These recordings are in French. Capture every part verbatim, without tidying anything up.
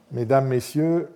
Mesdames, Messieurs,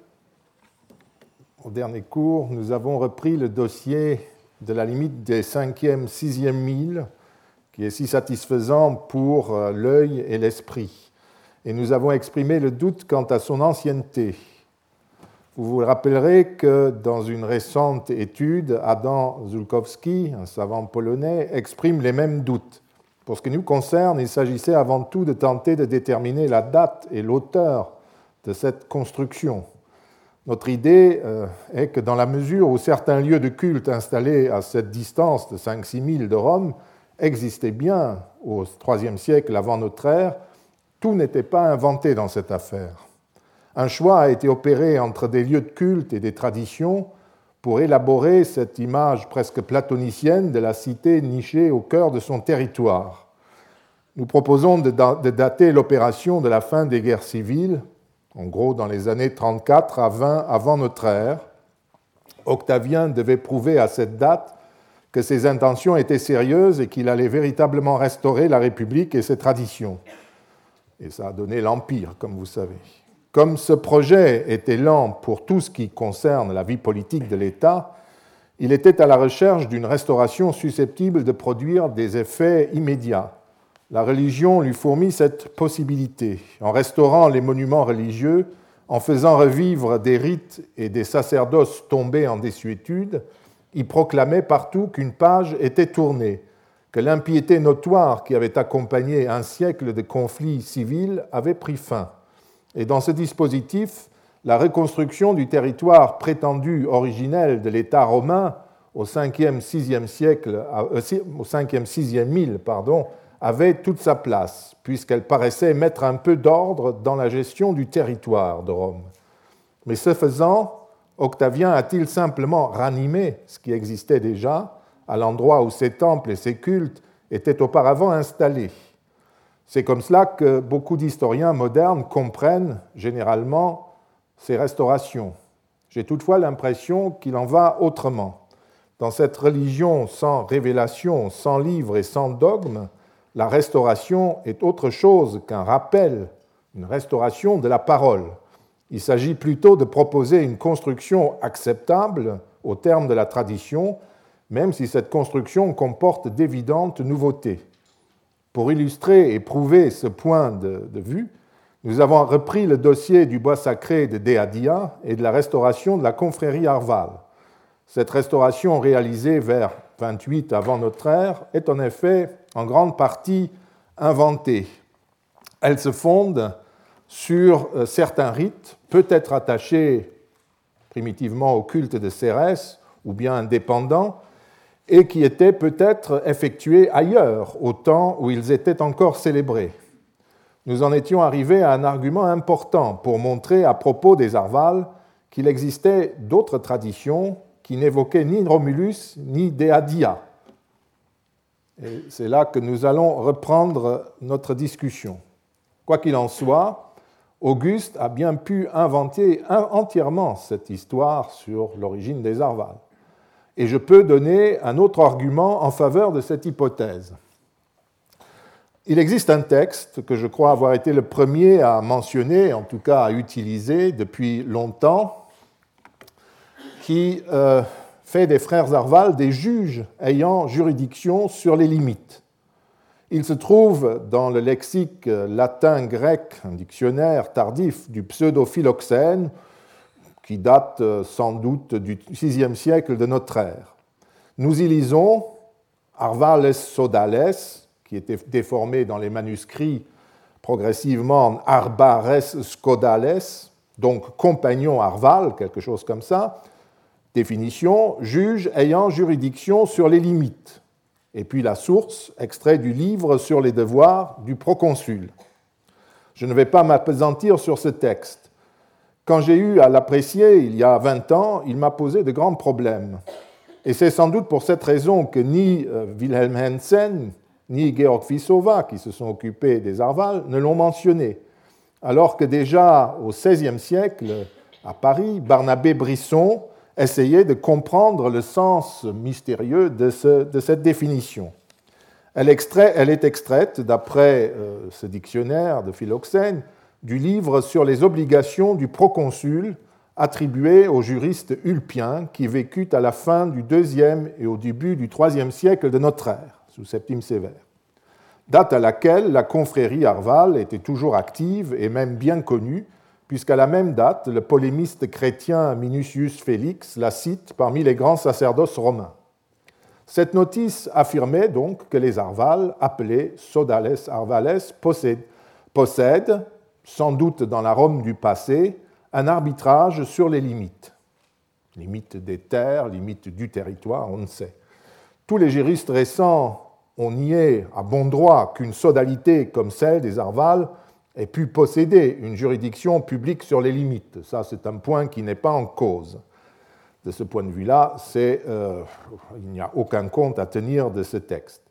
au dernier cours, nous avons repris le dossier de la limite des cinquième, sixième milles, qui est si satisfaisant pour l'œil et l'esprit. Et nous avons exprimé le doute quant à son ancienneté. Vous vous rappellerez que dans une récente étude, Adam Zulkowski, un savant polonais, exprime les mêmes doutes. Pour ce qui nous concerne, il s'agissait avant tout de tenter de déterminer la date et l'auteur de cette construction. Notre idée euh, est que dans la mesure où certains lieux de culte installés à cette distance de cinq à six milles de Rome existaient bien au troisième siècle avant notre ère, tout n'était pas inventé dans cette affaire. Un choix a été opéré entre des lieux de culte et des traditions pour élaborer cette image presque platonicienne de la cité nichée au cœur de son territoire. Nous proposons de dater l'opération de la fin des guerres civiles, en gros dans les années trente-quatre à vingt avant notre ère. Octavien devait prouver à cette date que ses intentions étaient sérieuses et qu'il allait véritablement restaurer la République et ses traditions. Et ça a donné l'Empire, comme vous savez. Comme ce projet était lent pour tout ce qui concerne la vie politique de l'État, il était à la recherche d'une restauration susceptible de produire des effets immédiats. La religion lui fournit cette possibilité. En restaurant les monuments religieux, en faisant revivre des rites et des sacerdoces tombés en désuétude, il proclamait partout qu'une page était tournée, que l'impiété notoire qui avait accompagné un siècle de conflits civils avait pris fin. Et dans ce dispositif, la reconstruction du territoire prétendu originel de l'État romain au cinquième sixième siècle, au cinquième sixième mille, pardon, avait toute sa place, puisqu'elle paraissait mettre un peu d'ordre dans la gestion du territoire de Rome. Mais ce faisant, Octavien a-t-il simplement ranimé ce qui existait déjà à l'endroit où ses temples et ses cultes étaient auparavant installés? C'est comme cela que beaucoup d'historiens modernes comprennent généralement ces restaurations. J'ai toutefois l'impression qu'il en va autrement. Dans cette religion sans révélation, sans livre et sans dogme, la restauration est autre chose qu'un rappel, une restauration de la parole. Il s'agit plutôt de proposer une construction acceptable au terme de la tradition, même si cette construction comporte d'évidentes nouveautés. Pour illustrer et prouver ce point de, de vue, nous avons repris le dossier du bois sacré de Deadia et de la restauration de la confrérie Arval. Cette restauration réalisée vers vingt-huit avant notre ère est en effet en grande partie inventée. Elle se fonde sur certains rites, peut-être attachés primitivement au culte de Cérès ou bien indépendants, et qui étaient peut-être effectués ailleurs, au temps où ils étaient encore célébrés. Nous en étions arrivés à un argument important pour montrer à propos des Arvales qu'il existait d'autres traditions qui n'évoquaient ni Romulus ni Deadia. Et c'est là que nous allons reprendre notre discussion. Quoi qu'il en soit, Auguste a bien pu inventer entièrement cette histoire sur l'origine des Arvales. Et je peux donner un autre argument en faveur de cette hypothèse. Il existe un texte que je crois avoir été le premier à mentionner, en tout cas à utiliser depuis longtemps, qui euh, fait des frères Arval des juges ayant juridiction sur les limites. Il se trouve dans le lexique latin-grec, un dictionnaire tardif du pseudo-Philoxène, qui date sans doute du sixième siècle de notre ère. Nous y lisons Arvales sodales, qui était déformé dans les manuscrits progressivement en Arbares scodales, donc compagnon Arval, quelque chose comme ça. Définition, juge ayant juridiction sur les limites. Et puis la source, extrait du livre sur les devoirs du proconsul. Je ne vais pas m'appesantir sur ce texte. Quand j'ai eu à l'apprécier il y a vingt ans, il m'a posé de grands problèmes. Et c'est sans doute pour cette raison que ni Wilhelm Hensen, ni Georg Vissova, qui se sont occupés des Arvales, ne l'ont mentionné. Alors que déjà au seizième siècle, à Paris, Barnabé Brisson essayait de comprendre le sens mystérieux de, ce, de cette définition. Elle, extrait, elle est extraite, d'après euh, ce dictionnaire de Philoxène, du livre sur les obligations du proconsul attribué au juriste Ulpien qui vécut à la fin du deuxième et au début du troisième siècle de notre ère, sous Septime Sévère, date à laquelle la confrérie Arval était toujours active et même bien connue, puisqu'à la même date, le polémiste chrétien Minucius Félix la cite parmi les grands sacerdoces romains. Cette notice affirmait donc que les Arvales, appelés Sodales Arvales, possèdent, possèdent, sans doute dans la Rome du passé, un arbitrage sur les limites. Limites des terres, limites du territoire, on ne sait. Tous les juristes récents ont nié à bon droit qu'une sodalité comme celle des Arvales ait pu posséder une juridiction publique sur les limites. Ça, c'est un point qui n'est pas en cause. De ce point de vue-là, c'est, euh, il n'y a aucun compte à tenir de ce texte.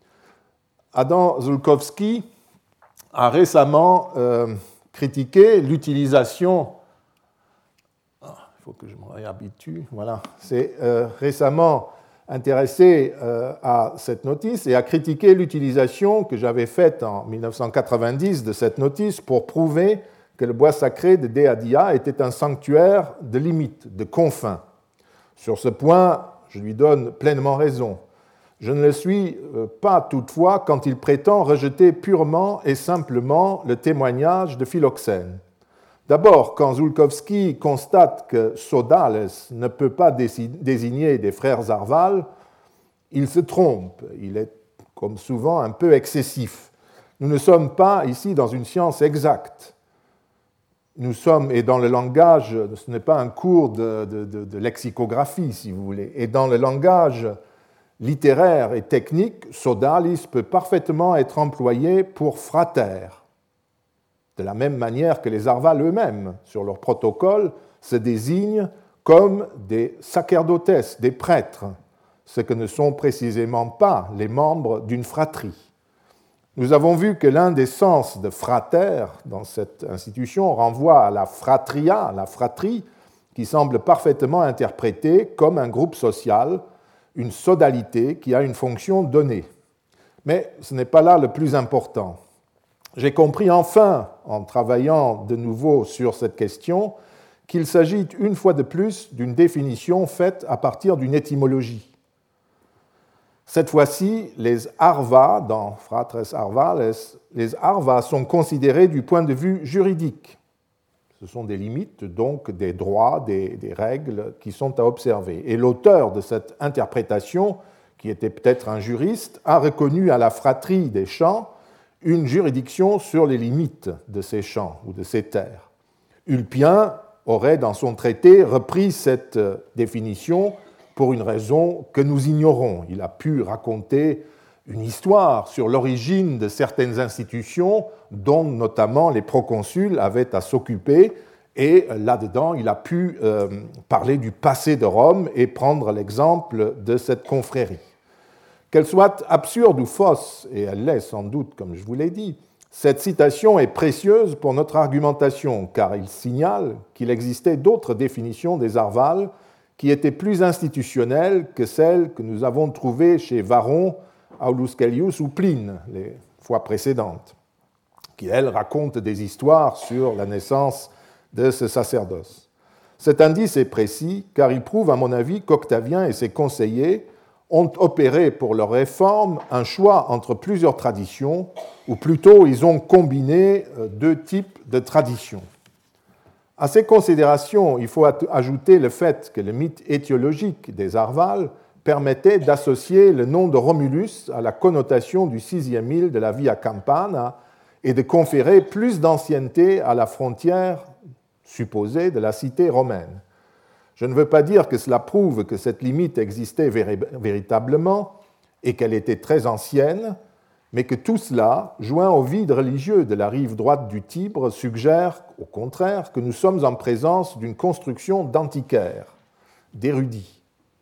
Adam Zulkowski a récemment euh, critiqué l'utilisation... Ah, il faut que je me réhabitue. Voilà. C'est euh, récemment intéressé euh, à cette notice et a critiqué l'utilisation que j'avais faite en mille neuf cent quatre-vingt-dix de cette notice pour prouver que le bois sacré de Deadia était un sanctuaire de limites, de confins. Sur ce point, je lui donne pleinement raison. Je ne le suis pas toutefois quand il prétend rejeter purement et simplement le témoignage de Philoxène. D'abord, quand Zulkowski constate que Sodales ne peut pas désigner des frères Arval, il se trompe. Il est, comme souvent, un peu excessif. Nous ne sommes pas ici dans une science exacte. Nous sommes, et dans le langage, ce n'est pas un cours de, de, de, de lexicographie, si vous voulez, et dans le langage littéraire et technique, sodalis peut parfaitement être employé pour frater, de la même manière que les Arvales eux-mêmes, sur leur protocole, se désignent comme des sacerdotes, des prêtres, ce que ne sont précisément pas les membres d'une fratrie. Nous avons vu que l'un des sens de frater dans cette institution renvoie à la fratria, la fratrie, qui semble parfaitement interprétée comme un groupe social, une sodalité qui a une fonction donnée. Mais ce n'est pas là le plus important. J'ai compris enfin, en travaillant de nouveau sur cette question, qu'il s'agit une fois de plus d'une définition faite à partir d'une étymologie. Cette fois-ci, les arvas, dans Fratres Arvales, les arvas sont considérés du point de vue juridique. Ce sont des limites, donc des droits, des, des règles qui sont à observer. Et l'auteur de cette interprétation, qui était peut-être un juriste, a reconnu à la fratrie des champs une juridiction sur les limites de ces champs ou de ces terres. Ulpien aurait, dans son traité, repris cette définition pour une raison que nous ignorons. Il a pu raconter une histoire sur l'origine de certaines institutions dont notamment les proconsuls avaient à s'occuper, et là-dedans, il a pu euh, parler du passé de Rome et prendre l'exemple de cette confrérie. Qu'elle soit absurde ou fausse, et elle l'est sans doute, comme je vous l'ai dit, cette citation est précieuse pour notre argumentation, car il signale qu'il existait d'autres définitions des Arvales qui étaient plus institutionnelles que celles que nous avons trouvées chez Varron, Aulus Gellius ou Pline, les fois précédentes, qui, elles, racontent des histoires sur la naissance de ce sacerdoce. Cet indice est précis, car il prouve, à mon avis, qu'Octavien et ses conseillers ont opéré pour leur réforme un choix entre plusieurs traditions, ou plutôt ils ont combiné deux types de traditions. À ces considérations, il faut ajouter le fait que le mythe étiologique des Arvales permettait d'associer le nom de Romulus à la connotation du sixième mille de la Via Campana et de conférer plus d'ancienneté à la frontière supposée de la cité romaine. Je ne veux pas dire que cela prouve que cette limite existait véritablement et qu'elle était très ancienne, mais que tout cela, joint au vide religieux de la rive droite du Tibre, suggère, au contraire, que nous sommes en présence d'une construction d'antiquaires, d'érudits.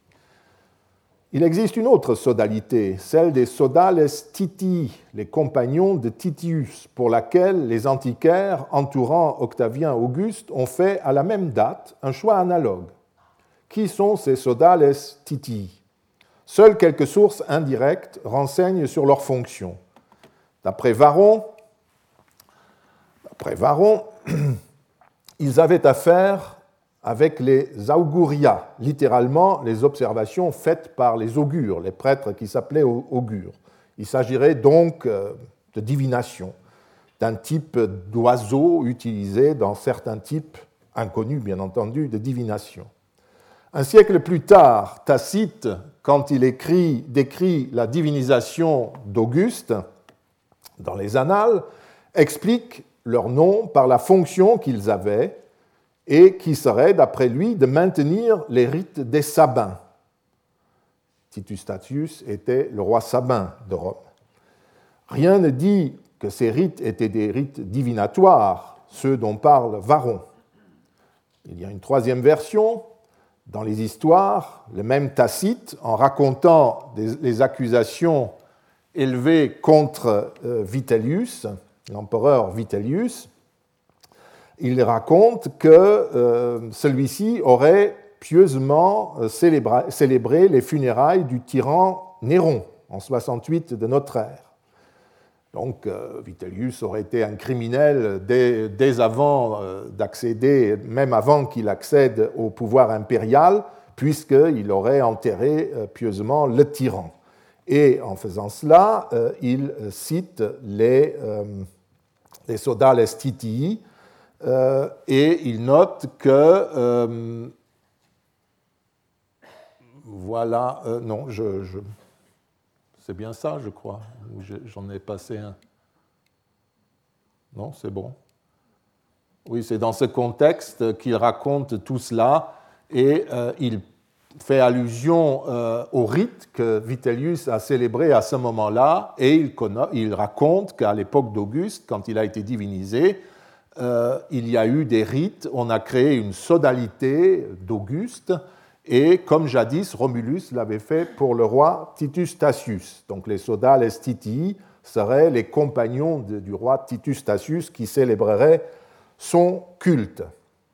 Il existe une autre sodalité, celle des sodales Titii, les compagnons de Titius, pour laquelle les antiquaires entourant Octavien Auguste ont fait à la même date un choix analogue. Qui sont ces sodales Titii ? Seules quelques sources indirectes renseignent sur leur fonction. D'après Varron, après Varron, ils avaient affaire avec les auguria, littéralement les observations faites par les augures, les prêtres qui s'appelaient augures. Il s'agirait donc de divination, d'un type d'oiseau utilisé dans certains types inconnus, bien entendu, de divination. Un siècle plus tard, Tacite, quand il écrit, décrit la divinisation d'Auguste dans les Annales, explique leur nom par la fonction qu'ils avaient et qui serait, d'après lui, de maintenir les rites des Sabins. Titus Tatius était le roi Sabin de Rome. Rien ne dit que ces rites étaient des rites divinatoires, ceux dont parle Varron. Il y a une troisième version. Dans les histoires, le même Tacite, en racontant des, les accusations élevées contre euh, Vitellius, l'empereur Vitellius, il raconte que euh, celui-ci aurait pieusement célébré, célébré les funérailles du tyran Néron en soixante-huit de notre ère. Donc euh, Vitellius aurait été un criminel dès, dès avant euh, d'accéder, même avant qu'il accède au pouvoir impérial, puisqu'il aurait enterré euh, pieusement le tyran. Et en faisant cela, euh, il cite les, euh, les Sodales Titii, euh, et il note que, euh, voilà, euh, non, je... je C'est bien ça, je crois. J'en ai passé un. Non, c'est bon. Oui, c'est dans ce contexte qu'il raconte tout cela et euh, il fait allusion euh, au rite que Vitellius a célébré à ce moment-là et il, il raconte qu'à l'époque d'Auguste, quand il a été divinisé, euh, il y a eu des rites, on a créé une sodalité d'Auguste. Et comme jadis, Romulus l'avait fait pour le roi Titus Tatius. Donc les Sodales Titii seraient les compagnons de, du roi Titus Tatius qui célébreraient son culte.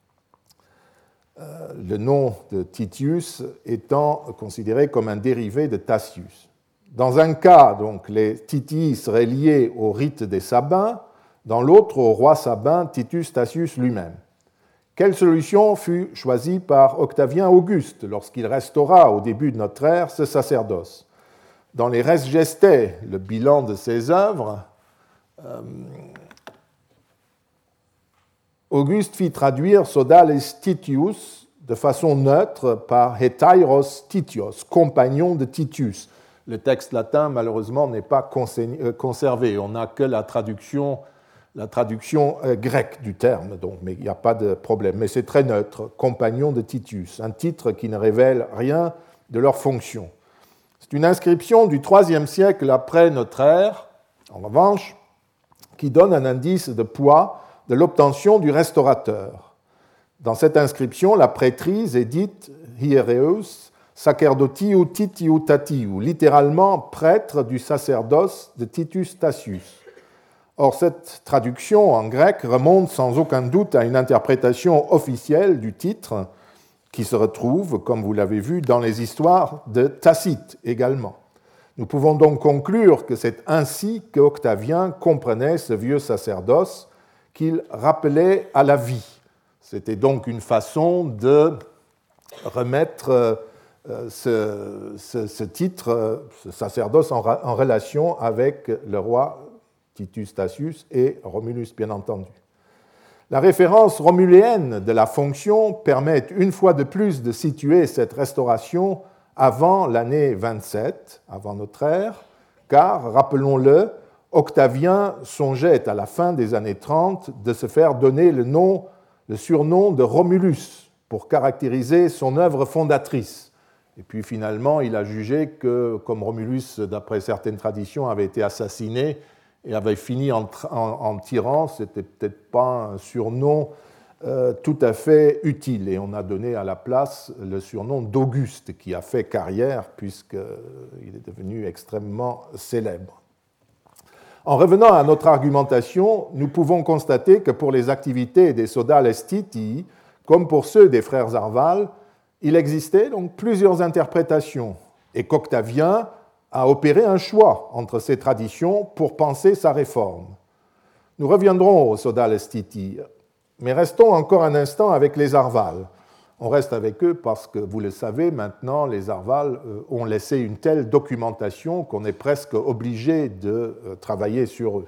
Euh, le nom de Titius étant considéré comme un dérivé de Tatius. Dans un cas, donc, les Titii seraient liés au rite des Sabins, dans l'autre au roi sabin Titus Tatius lui-même. Quelle solution fut choisie par Octavien Auguste lorsqu'il restaura au début de notre ère ce sacerdoce? Dans les Res Gestae, le bilan de ses œuvres, euh, Auguste fit traduire Sodales Titius de façon neutre par Hetairos Titios, compagnon de Titus. Le texte latin, malheureusement, n'est pas conservé. On n'a que la traduction la traduction grecque du terme, donc, mais il n'y a pas de problème. Mais c'est très neutre, compagnon de Titus, un titre qui ne révèle rien de leur fonction. C'est une inscription du troisième siècle après notre ère, en revanche, qui donne un indice de poids de l'obtention du restaurateur. Dans cette inscription, la prêtrise est dite hiereus sacerdotiu titiu tatiu, littéralement prêtre du sacerdoce de Titus Tatius. Or, cette traduction en grec remonte sans aucun doute à une interprétation officielle du titre qui se retrouve, comme vous l'avez vu, dans les histoires de Tacite également. Nous pouvons donc conclure que c'est ainsi qu'Octavien comprenait ce vieux sacerdoce qu'il rappelait à la vie. C'était donc une façon de remettre ce, ce, ce titre, ce sacerdoce, en, en relation avec le roi Titus Tatius et Romulus, bien entendu. La référence romuléenne de la fonction permet une fois de plus de situer cette restauration avant l'année vingt-sept, avant notre ère, car, rappelons-le, Octavien songeait à la fin des années trente de se faire donner le, nom, le surnom de Romulus pour caractériser son œuvre fondatrice. Et puis finalement, il a jugé que, comme Romulus, d'après certaines traditions, avait été assassiné, et avait fini en, en, en tyran, ce n'était peut-être pas un surnom euh, tout à fait utile. Et on a donné à la place le surnom d'Auguste, qui a fait carrière puisqu'il est devenu extrêmement célèbre. En revenant à notre argumentation, nous pouvons constater que pour les activités des Sodales Titii, comme pour ceux des frères Arval, il existait donc plusieurs interprétations, et qu'Octavien a opéré un choix entre ces traditions pour penser sa réforme. Nous reviendrons aux Sodales Stiti, mais restons encore un instant avec les Arvales. On reste avec eux parce que, vous le savez, maintenant, les Arvales ont laissé une telle documentation qu'on est presque obligé de travailler sur eux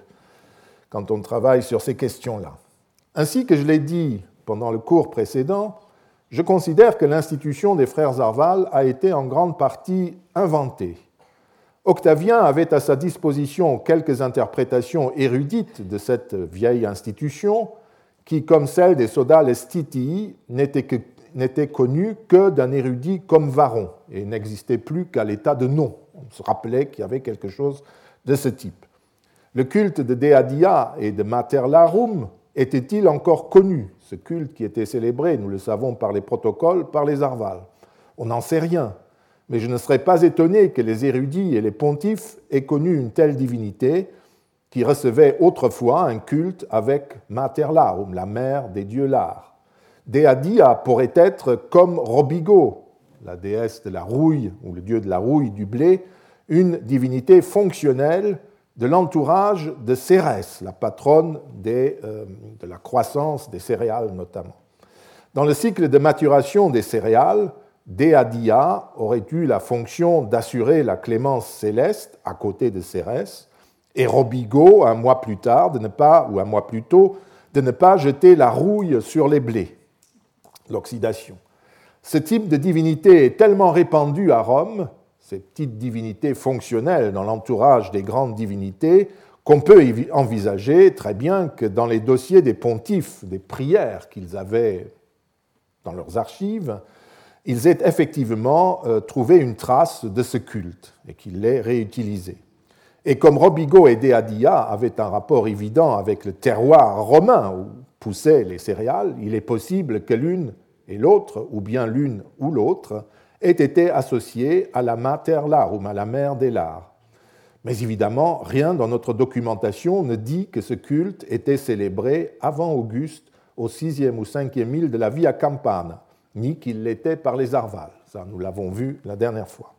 quand on travaille sur ces questions-là. Ainsi que je l'ai dit pendant le cours précédent, je considère que l'institution des frères Arvales a été en grande partie inventée. Octavien avait à sa disposition quelques interprétations érudites de cette vieille institution qui, comme celle des Sodales Stitii, n'était, que, n'était connue que d'un érudit comme Varron et n'existait plus qu'à l'état de nom. On se rappelait qu'il y avait quelque chose de ce type. Le culte de Dea Dia et de Mater Larum était-il encore connu, ce culte qui était célébré, nous le savons par les protocoles, par les Arvales? On n'en sait rien, mais je ne serais pas étonné que les érudits et les pontifes aient connu une telle divinité qui recevait autrefois un culte avec Mater Larum, la mère des dieux Lars. Dea Dia pourrait être comme Robigo, la déesse de la rouille, ou le dieu de la rouille du blé, une divinité fonctionnelle de l'entourage de Cérès, la patronne des, euh, de la croissance des céréales notamment. Dans le cycle de maturation des céréales, Dea Dia aurait eu la fonction d'assurer la clémence céleste à côté de Cérès, et Robigo, un mois plus tard, de ne pas, ou un mois plus tôt, de ne pas jeter la rouille sur les blés, l'oxydation. Ce type de divinité est tellement répandu à Rome, ces petites divinités fonctionnelles dans l'entourage des grandes divinités, qu'on peut envisager très bien que dans les dossiers des pontifes, des prières qu'ils avaient dans leurs archives, ils aient effectivement trouvé une trace de ce culte et qu'ils l'aient réutilisé. Et comme Robigo et Dea Dia avaient un rapport évident avec le terroir romain où poussaient les céréales, il est possible que l'une et l'autre, ou bien l'une ou l'autre, aient été associées à la Mater Larum, à la mère des Lars. Mais évidemment, rien dans notre documentation ne dit que ce culte était célébré avant Auguste, au sixième ou cinquième mille de la Via Campana, ni qu'il l'était par les Arvales. Ça, nous l'avons vu la dernière fois.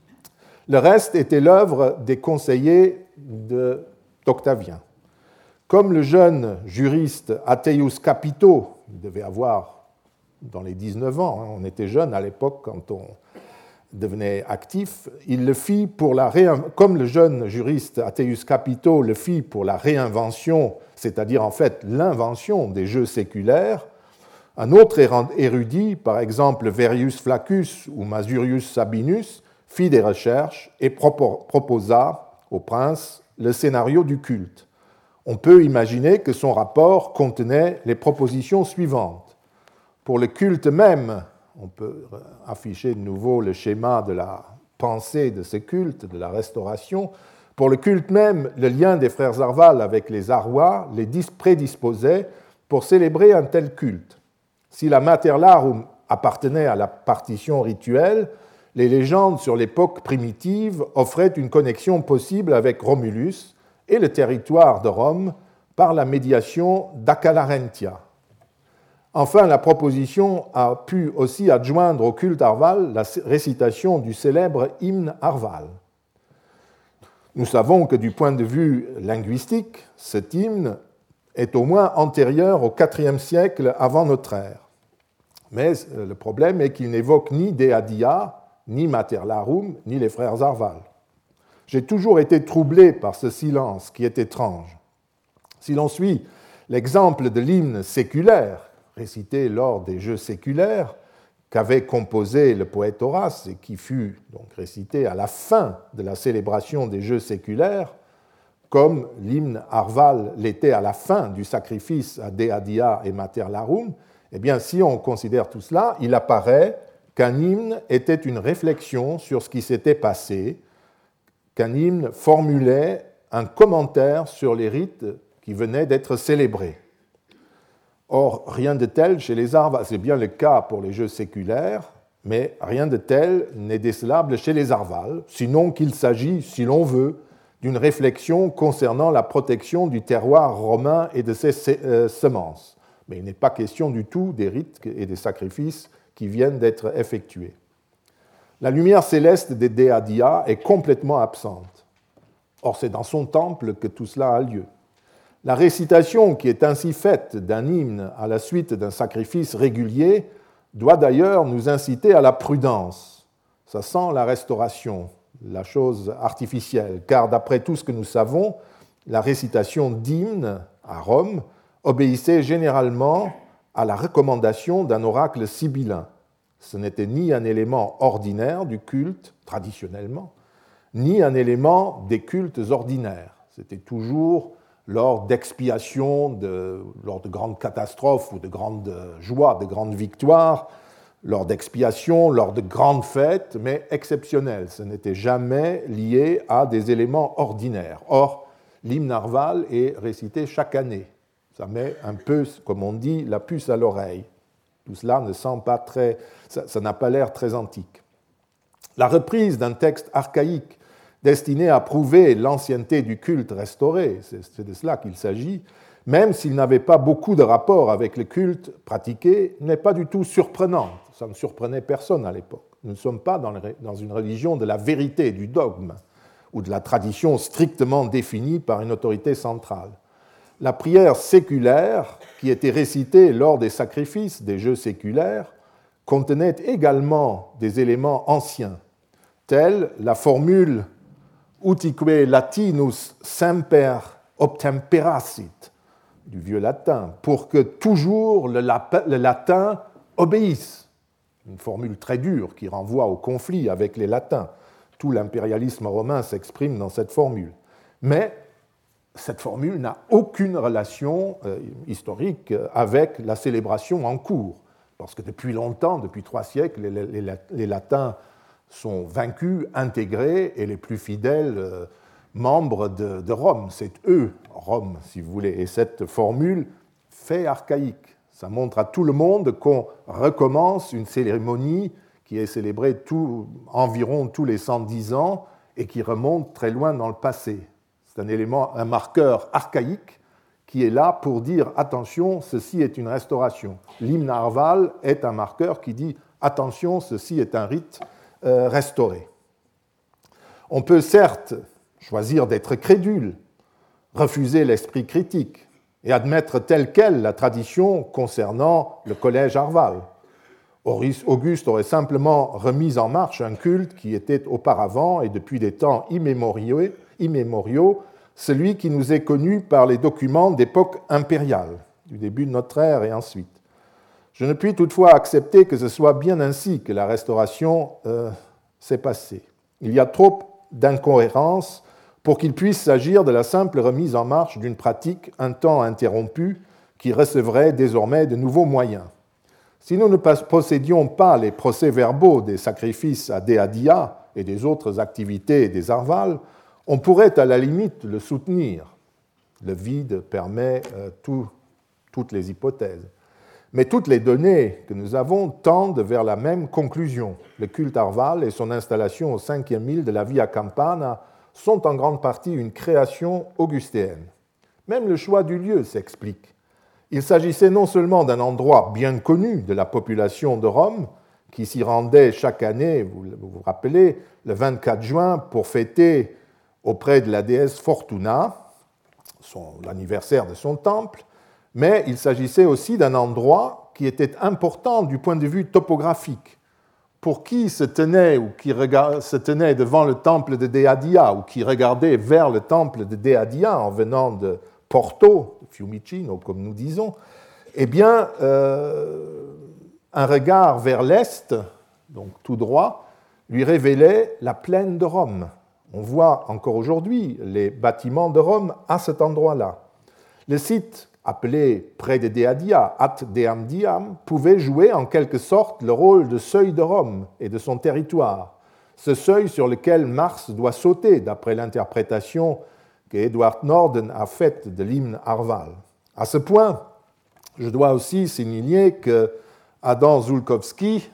Le reste était l'œuvre des conseillers de, d'Octavien. Comme le jeune juriste Atteius Capito, il devait avoir dans les dix-neuf ans, hein, on était jeune à l'époque quand on devenait actif, il le fit pour la réin... comme le jeune juriste Atteius Capito le fit pour la réinvention, c'est-à-dire en fait l'invention des jeux séculaires, un autre érudit, par exemple Verius Flaccus ou Masurius Sabinus, fit des recherches et proposa au prince le scénario du culte. On peut imaginer que son rapport contenait les propositions suivantes. Pour le culte même, on peut afficher de nouveau le schéma de la pensée de ce culte, de la restauration. Pour le culte même, le lien des frères Arvales avec les Arrois les prédisposait pour célébrer un tel culte. Si la Mater Larum appartenait à la partition rituelle, les légendes sur l'époque primitive offraient une connexion possible avec Romulus et le territoire de Rome par la médiation d'Acalarentia. Enfin, la proposition a pu aussi adjoindre au culte Arval la récitation du célèbre hymne Arval. Nous savons que du point de vue linguistique, cet hymne est au moins antérieur au quatrième siècle avant notre ère. Mais le problème est qu'il n'évoque ni Dea Dia, ni Mater Larum, ni les frères Arval. J'ai toujours été troublé par ce silence qui est étrange. Si l'on suit l'exemple de l'hymne séculaire, récité lors des Jeux séculaires, qu'avait composé le poète Horace et qui fut donc récité à la fin de la célébration des Jeux séculaires, comme l'hymne Arval l'était à la fin du sacrifice à Dea Dia et Mater Larum, eh bien, si on considère tout cela, il apparaît qu'un hymne était une réflexion sur ce qui s'était passé, qu'un hymne formulait un commentaire sur les rites qui venaient d'être célébrés. Or, rien de tel chez les Arvales, c'est bien le cas pour les jeux séculaires, mais rien de tel n'est décelable chez les Arvales, sinon qu'il s'agit, si l'on veut, d'une réflexion concernant la protection du terroir romain et de ses semences. Mais il n'est pas question du tout des rites et des sacrifices qui viennent d'être effectués. La lumière céleste des Dea Dia est complètement absente. Or, c'est dans son temple que tout cela a lieu. La récitation qui est ainsi faite d'un hymne à la suite d'un sacrifice régulier doit d'ailleurs nous inciter à la prudence. Ça sent la restauration, la chose artificielle, car d'après tout ce que nous savons, la récitation d'hymnes à Rome obéissait généralement à la recommandation d'un oracle sibyllin. Ce n'était ni un élément ordinaire du culte, traditionnellement, ni un élément des cultes ordinaires. C'était toujours lors d'expiations, de, lors de grandes catastrophes ou de grandes joies, de grandes victoires, lors d'expiations, lors de grandes fêtes, mais exceptionnelles. Ce n'était jamais lié à des éléments ordinaires. Or, l'hymne Arval est récité chaque année. Ça met un peu, comme on dit, la puce à l'oreille. Tout cela ne sent pas très, ça, ça n'a pas l'air très antique. La reprise d'un texte archaïque destiné à prouver l'ancienneté du culte restauré, c'est de cela qu'il s'agit, même s'il n'avait pas beaucoup de rapport avec le culte pratiqué, n'est pas du tout surprenant. Ça ne surprenait personne à l'époque. Nous ne sommes pas dans une religion de la vérité, du dogme, ou de la tradition strictement définie par une autorité centrale. La prière séculaire, qui était récitée lors des sacrifices des jeux séculaires, contenait également des éléments anciens, tels la formule « utique latinus semper obtemperassit » du vieux latin, pour que toujours le latin obéisse. Une formule très dure qui renvoie au conflit avec les latins. Tout l'impérialisme romain s'exprime dans cette formule. Mais cette formule n'a aucune relation euh, historique avec la célébration en cours, parce que depuis longtemps, depuis trois siècles, les, les, les latins sont vaincus, intégrés, et les plus fidèles euh, membres de, de Rome. C'est eux, Rome, si vous voulez. Et cette formule fait archaïque. Ça montre à tout le monde qu'on recommence une cérémonie qui est célébrée tout, environ tous les cent dix ans et qui remonte très loin dans le passé. C'est un élément, un marqueur archaïque qui est là pour dire « attention, ceci est une restauration ». L'hymne Arval est un marqueur qui dit « attention, ceci est un rite euh, restauré ». On peut certes choisir d'être crédule, refuser l'esprit critique et admettre telle quelle la tradition concernant le collège Arval. Auguste aurait simplement remis en marche un culte qui était auparavant et depuis des temps immémoriaux, immémoriaux celui qui nous est connu par les documents d'époque impériale, du début de notre ère et ensuite. Je ne puis toutefois accepter que ce soit bien ainsi que la restauration euh, s'est passée. Il y a trop d'incohérences pour qu'il puisse s'agir de la simple remise en marche d'une pratique un temps interrompue qui recevrait désormais de nouveaux moyens. Si nous ne possédions pas les procès-verbaux des sacrifices à Deadia et des autres activités des Arvals, on pourrait à la limite le soutenir. Le vide permet euh, tout, toutes les hypothèses. Mais toutes les données que nous avons tendent vers la même conclusion. Le culte Arval et son installation au cinquième mille de la Via Campana sont en grande partie une création augustéenne. Même le choix du lieu s'explique. Il s'agissait non seulement d'un endroit bien connu de la population de Rome, qui s'y rendait chaque année, vous vous rappelez, le vingt-quatre juin pour fêter auprès de la déesse Fortuna, son, l'anniversaire de son temple, mais il s'agissait aussi d'un endroit qui était important du point de vue topographique. Pour qui se tenait ou qui regard, se tenait devant le temple de Deadia ou qui regardait vers le temple de Deadia en venant de Porto, de Fiumicino, comme nous disons, eh bien, euh, un regard vers l'est, donc tout droit, lui révélait la plaine de Rome. On voit encore aujourd'hui les bâtiments de Rome à cet endroit-là. Le site appelé près de Deadia, At Deam Diam, pouvait jouer en quelque sorte le rôle de seuil de Rome et de son territoire, ce seuil sur lequel Mars doit sauter, d'après l'interprétation qu'Edward Norden a faite de l'hymne Arval. À ce point, je dois aussi signaler que Adam Zulkowski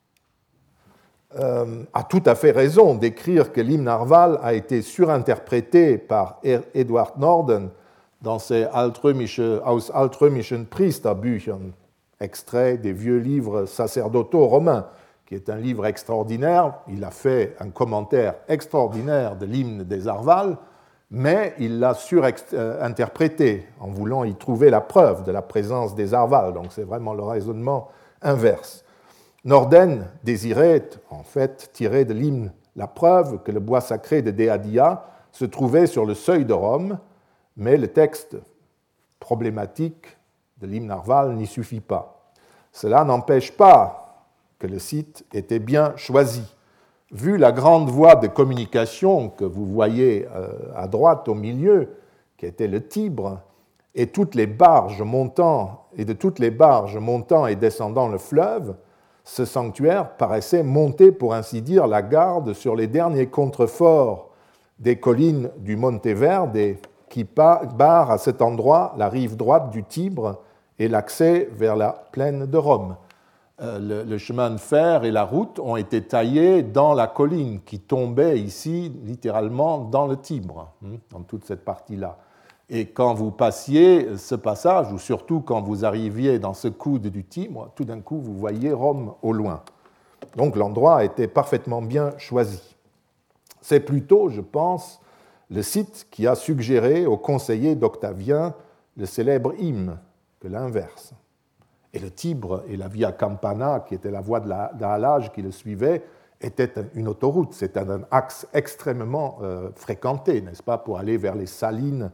euh, a tout à fait raison d'écrire que l'hymne Arval a été surinterprété par Edward Norden dans ses Altrömische, aus Altrömischen Priesterbüchern, extrait des vieux livres sacerdotaux romains, qui est un livre extraordinaire. Il a fait un commentaire extraordinaire de l'hymne des Arval, mais il l'a surinterprété en voulant y trouver la preuve de la présence des Arvals. Donc c'est vraiment le raisonnement inverse. Norden désirait en fait tirer de l'hymne la preuve que le bois sacré de Deadia se trouvait sur le seuil de Rome, mais le texte problématique de l'hymne Arval n'y suffit pas. Cela n'empêche pas que le site était bien choisi. Vu la grande voie de communication que vous voyez à droite au milieu, qui était le Tibre, et toutes les barges montant et de toutes les barges montant et descendant le fleuve, ce sanctuaire paraissait monter, pour ainsi dire, la garde sur les derniers contreforts des collines du Monteverde et qui barrent à cet endroit la rive droite du Tibre et l'accès vers la plaine de Rome. Le, le chemin de fer et la route ont été taillés dans la colline qui tombait ici littéralement dans le Tibre, dans toute cette partie-là. Et quand vous passiez ce passage, ou surtout quand vous arriviez dans ce coude du Tibre, tout d'un coup vous voyiez Rome au loin. Donc l'endroit a été parfaitement bien choisi. C'est plutôt, je pense, le site qui a suggéré aux conseillers d'Octavien le célèbre hymne que l'inverse. Et le Tibre et la Via Campana, qui était la voie de l'halage qui le suivait, était une autoroute. C'était un axe extrêmement euh, fréquenté, n'est-ce pas, pour aller vers les salines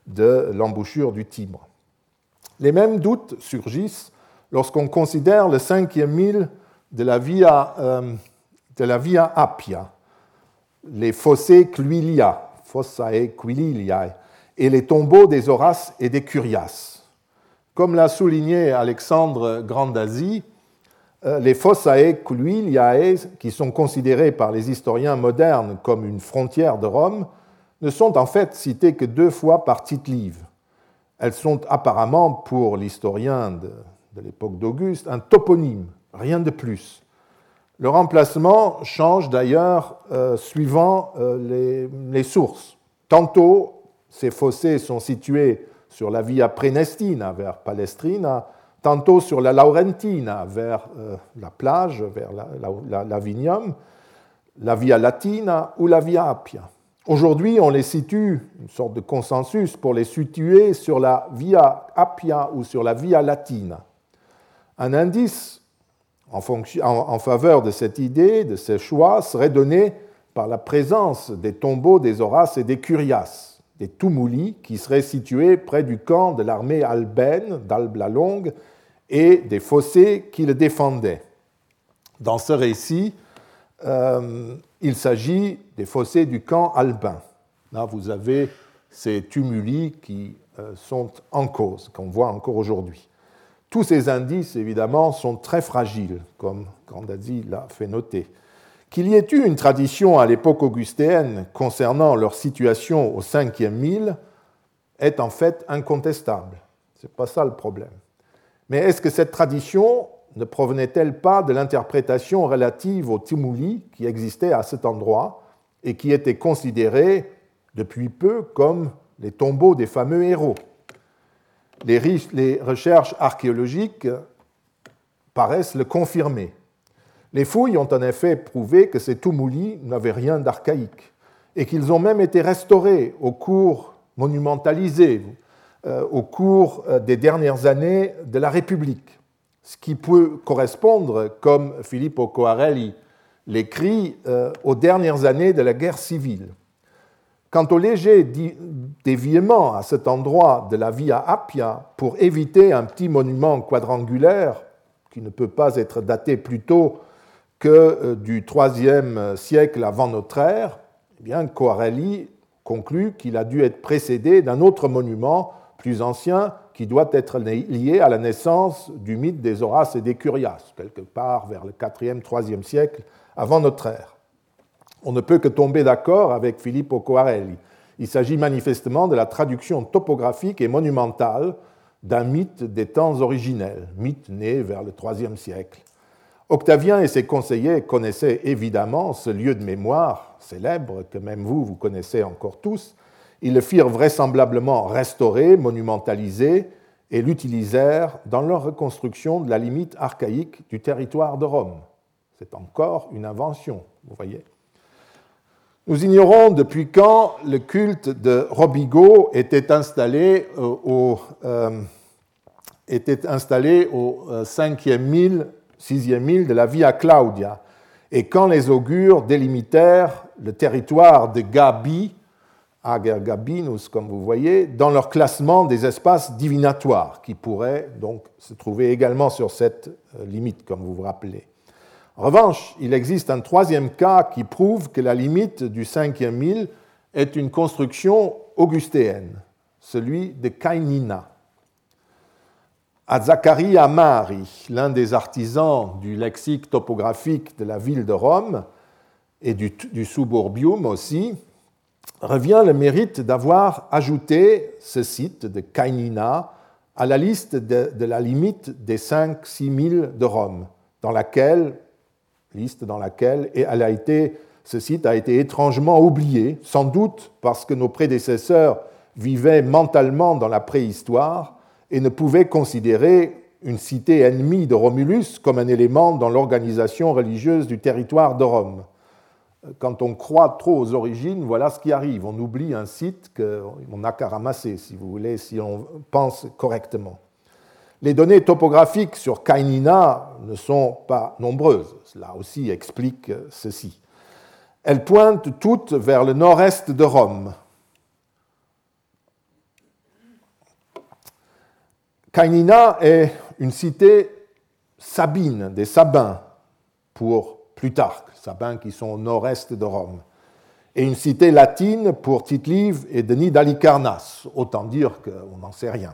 de l'embouchure du Tibre. Les mêmes doutes surgissent lorsqu'on considère le cinquième mille de la Via, euh, de la Via Appia, les fossés Cluilia, Fossae Quiliae, et les tombeaux des Horaces et des Curias. Comme l'a souligné Alexandre Grandazzi, les Fossae Cluiliae, qui sont considérés par les historiens modernes comme une frontière de Rome, ne sont en fait citées que deux fois par Tite-Live. Elles sont apparemment, pour l'historien de, de l'époque d'Auguste, un toponyme, rien de plus. Le remplacement change d'ailleurs euh, suivant euh, les, les sources. Tantôt, ces fossés sont situés sur la Via Prenestina vers Palestrina, tantôt sur la Laurentina vers euh, la plage, vers la, la, l'Avinium, la Via Latina ou la Via Appia. Aujourd'hui, on les situe, une sorte de consensus, pour les situer sur la Via Appia ou sur la Via Latina. Un indice en, fonction, en, en faveur de cette idée, de ce choix, serait donné par la présence des tombeaux des Horaces et des Curias, des tumuli qui seraient situés près du camp de l'armée albaine d'Albe la Longue et des fossés qui le défendaient. Dans ce récit, euh, il s'agit des fossés du camp albain. Là, vous avez ces tumuli qui euh, sont en cause, qu'on voit encore aujourd'hui. Tous ces indices, évidemment, sont très fragiles, comme Grandazzi l'a fait noter. Qu'il y ait eu une tradition à l'époque augustéenne concernant leur situation au cinquième mille est en fait incontestable. Ce n'est pas ça le problème. Mais est-ce que cette tradition ne provenait-elle pas de l'interprétation relative aux tumuli qui existaient à cet endroit et qui étaient considérés depuis peu comme les tombeaux des fameux héros? Les, riches, les recherches archéologiques paraissent le confirmer. Les fouilles ont en effet prouvé que ces tumuli n'avaient rien d'archaïque et qu'ils ont même été restaurés au cours, monumentalisés, euh, au cours des dernières années de la République. Ce qui peut correspondre, comme Filippo Coarelli l'écrit, euh, aux dernières années de la guerre civile. Quant au léger déviement à cet endroit de la Via Appia pour éviter un petit monument quadrangulaire qui ne peut pas être daté plus tôt que du troisième siècle avant notre ère, eh bien, Coarelli conclut qu'il a dû être précédé d'un autre monument plus ancien qui doit être lié à la naissance du mythe des Horaces et des Curias, quelque part vers le quatrième troisième siècle avant notre ère. On ne peut que tomber d'accord avec Filippo Coarelli. Il s'agit manifestement de la traduction topographique et monumentale d'un mythe des temps originels, mythe né vers le troisième siècle. Octavien et ses conseillers connaissaient évidemment ce lieu de mémoire célèbre que même vous, vous connaissez encore tous. Ils le firent vraisemblablement restaurer, monumentaliser et l'utilisèrent dans leur reconstruction de la limite archaïque du territoire de Rome. C'est encore une invention, vous voyez. Nous ignorons depuis quand le culte de Robigo était installé euh, au, euh, était installé au cinquième mille, sixième mille de la Via Claudia, et quand les augures délimitèrent le territoire de Gabii, Ager Gabinus, comme vous voyez, dans leur classement des espaces divinatoires, qui pourraient donc se trouver également sur cette limite, comme vous vous rappelez. En revanche, il existe un troisième cas qui prouve que la limite du cinquième mille est une construction augustéenne, celui de Cainina. À Zacharie Amari, l'un des artisans du lexique topographique de la ville de Rome et du, du suburbium aussi, revient le mérite d'avoir ajouté ce site de Cainina à la liste de, de la limite des cinq à six mille de Rome, dans laquelle, liste dans laquelle elle a été, ce site a été étrangement oublié, sans doute parce que nos prédécesseurs vivaient mentalement dans la préhistoire et ne pouvaient considérer une cité ennemie de Romulus comme un élément dans l'organisation religieuse du territoire de Rome. Quand on croit trop aux origines, voilà ce qui arrive. On oublie un site qu'on n'a qu'à ramasser, si vous voulez, si on pense correctement. Les données topographiques sur Cainina ne sont pas nombreuses. Cela aussi explique ceci. Elles pointent toutes vers le nord-est de Rome. Cainina est une cité sabine, des Sabins, pour Plutarque, Sabins qui sont au nord-est de Rome, et une cité latine pour Tite-Live et Denis d'Halicarnasse, autant dire qu'on n'en sait rien.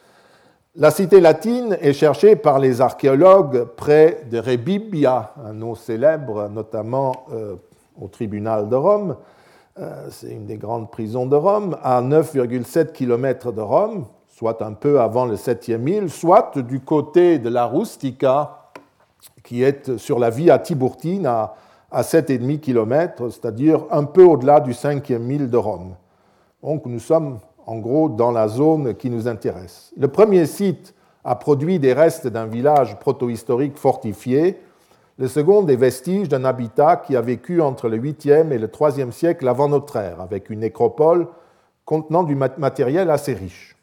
La cité latine est cherchée par les archéologues près de Rebibbia, un nom célèbre notamment euh, au tribunal de Rome. Euh, c'est une des grandes prisons de Rome, à neuf virgule sept kilomètres de Rome, soit un peu avant le septième mille, soit du côté de la Rustica, qui est sur la Via Tiburtine à, à sept virgule cinq kilomètres, c'est-à-dire un peu au-delà du cinquième mille de Rome. Donc nous sommes en gros dans la zone qui nous intéresse. Le premier site a produit des restes d'un village protohistorique fortifié, le second des vestiges d'un habitat qui a vécu entre le huitième et le troisième siècle avant notre ère, avec une nécropole contenant du matériel assez riche.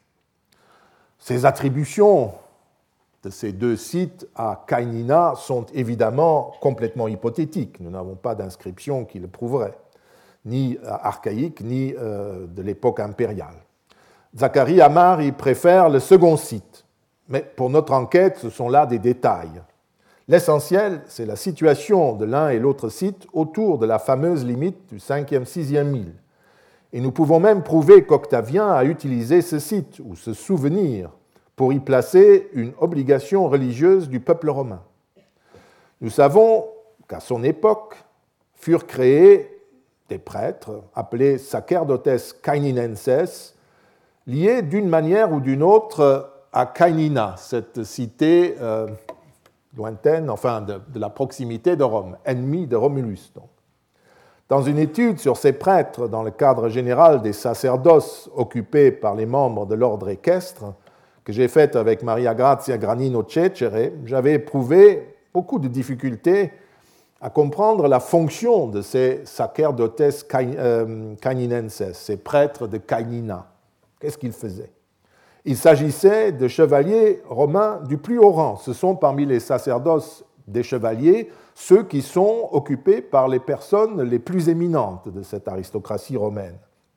Ces attributions de ces deux sites à Cainina sont évidemment complètement hypothétiques. Nous n'avons pas d'inscription qui le prouverait, ni archaïque, ni euh, de l'époque impériale. Zacharie Amari préfère le second site, mais pour notre enquête, ce sont là des détails. L'essentiel, c'est la situation de l'un et l'autre site autour de la fameuse limite du cinquième sixième mille. Et nous pouvons même prouver qu'Octavien a utilisé ce site, ou ce souvenir, pour y placer une obligation religieuse du peuple romain. Nous savons qu'à son époque furent créés des prêtres appelés sacerdotes caininenses, liés d'une manière ou d'une autre à Cainina, cette cité euh, lointaine, enfin de, de la proximité de Rome, ennemie de Romulus. Donc. Dans une étude sur ces prêtres dans le cadre général des sacerdoces occupés par les membres de l'ordre équestre, que j'ai faite avec Maria Grazia Granino Cecere, j'avais éprouvé beaucoup de difficultés à comprendre la fonction de ces sacerdotes caininenses, ces prêtres de Cainina. Qu'est-ce qu'ils faisaient? Il s'agissait de chevaliers romains du plus haut rang. Ce sont parmi les sacerdoces des chevaliers ceux qui sont occupés par les personnes les plus éminentes de cette aristocratie romaine.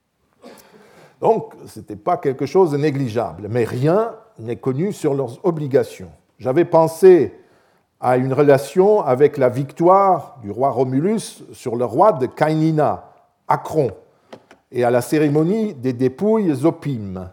Donc, ce n'était pas quelque chose de négligeable, mais rien n'est connu sur leurs obligations. J'avais pensé à une relation avec la victoire du roi Romulus sur le roi de Cainina, Acron, et à la cérémonie des dépouilles Opime.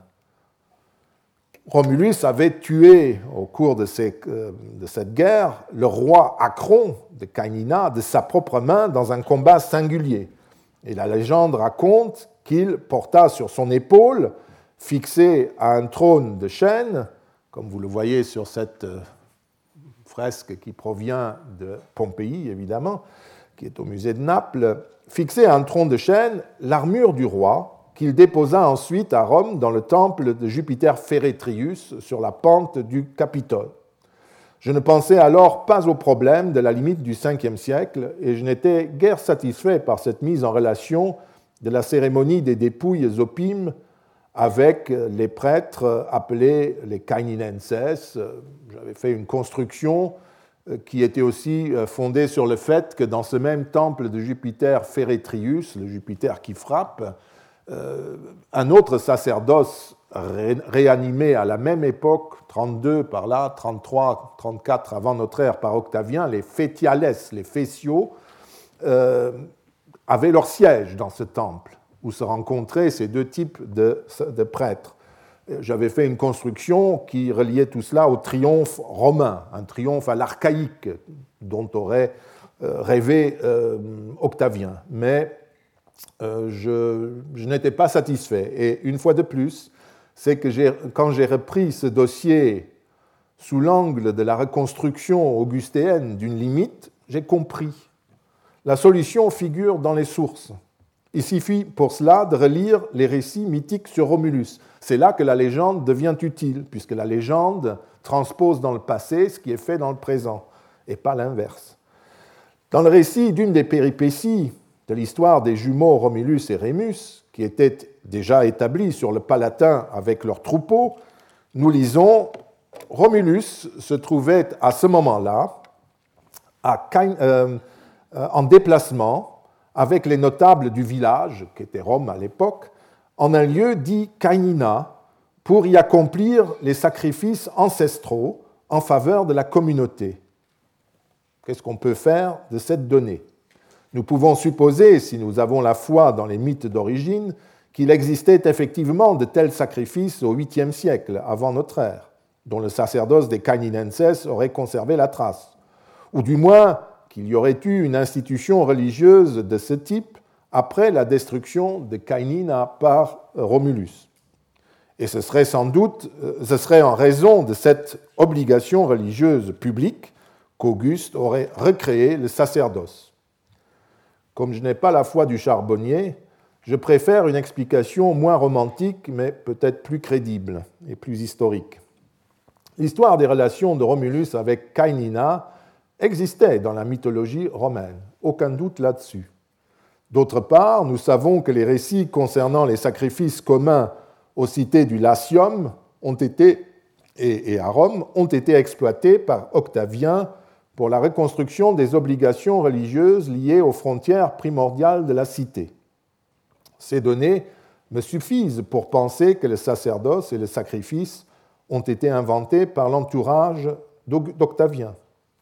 Romulus avait tué, au cours de, ces, de cette guerre, le roi Acron de Cainina de sa propre main dans un combat singulier. Et la légende raconte qu'il porta sur son épaule, fixé à un trône de chêne, comme vous le voyez sur cette fresque qui provient de Pompéi, évidemment, qui est au musée de Naples, fixé à un trône de chêne, l'armure du roi, qu'il déposa ensuite à Rome dans le temple de Jupiter Feretrius sur la pente du Capitole. Je ne pensais alors pas au problème de la limite du cinquième siècle et je n'étais guère satisfait par cette mise en relation de la cérémonie des dépouilles opimes avec les prêtres appelés les Kaininenses. J'avais fait une construction qui était aussi fondée sur le fait que dans ce même temple de Jupiter Feretrius, le Jupiter qui frappe, un autre sacerdoce réanimé à la même époque, trente-deux par là, trente-trois, trente-quatre avant notre ère par Octavien, les Fétiales, les Fétiaux, euh, avaient leur siège dans ce temple où se rencontraient ces deux types de, de prêtres. J'avais fait une construction qui reliait tout cela au triomphe romain, un triomphe à l'archaïque dont aurait rêvé euh, Octavien. Mais euh, je, je n'étais pas satisfait. Et une fois de plus, c'est que j'ai, quand j'ai repris ce dossier sous l'angle de la reconstruction augustéenne d'une limite, j'ai compris. La solution figure dans les sources. Il suffit pour cela de relire les récits mythiques sur Romulus. C'est là que la légende devient utile, puisque la légende transpose dans le passé ce qui est fait dans le présent, et pas l'inverse. Dans le récit d'une des péripéties de l'histoire des jumeaux Romulus et Rémus, qui étaient déjà établis sur le Palatin avec leurs troupeaux, nous lisons « Romulus se trouvait à ce moment-là à Cain, euh, en déplacement avec les notables du village, qui était Rome à l'époque, en un lieu dit Cainina, pour y accomplir les sacrifices ancestraux en faveur de la communauté. » Qu'est-ce qu'on peut faire de cette donnée ? Nous pouvons supposer, si nous avons la foi dans les mythes d'origine, qu'il existait effectivement de tels sacrifices au huitième siècle, avant notre ère, dont le sacerdoce des Kaininenses aurait conservé la trace, ou du moins qu'il y aurait eu une institution religieuse de ce type après la destruction de Cainina par Romulus. Et ce serait sans doute, ce serait en raison de cette obligation religieuse publique qu'Auguste aurait recréé le sacerdoce. Comme je n'ai pas la foi du charbonnier, je préfère une explication moins romantique, mais peut-être plus crédible et plus historique. L'histoire des relations de Romulus avec Cainina existait dans la mythologie romaine, aucun doute là-dessus. D'autre part, nous savons que les récits concernant les sacrifices communs aux cités du Latium ont été, et, et à Rome ont été exploités par Octavien pour la reconstruction des obligations religieuses liées aux frontières primordiales de la cité. Ces données me suffisent pour penser que le sacerdoce et le sacrifice ont été inventés par l'entourage d'Octavien.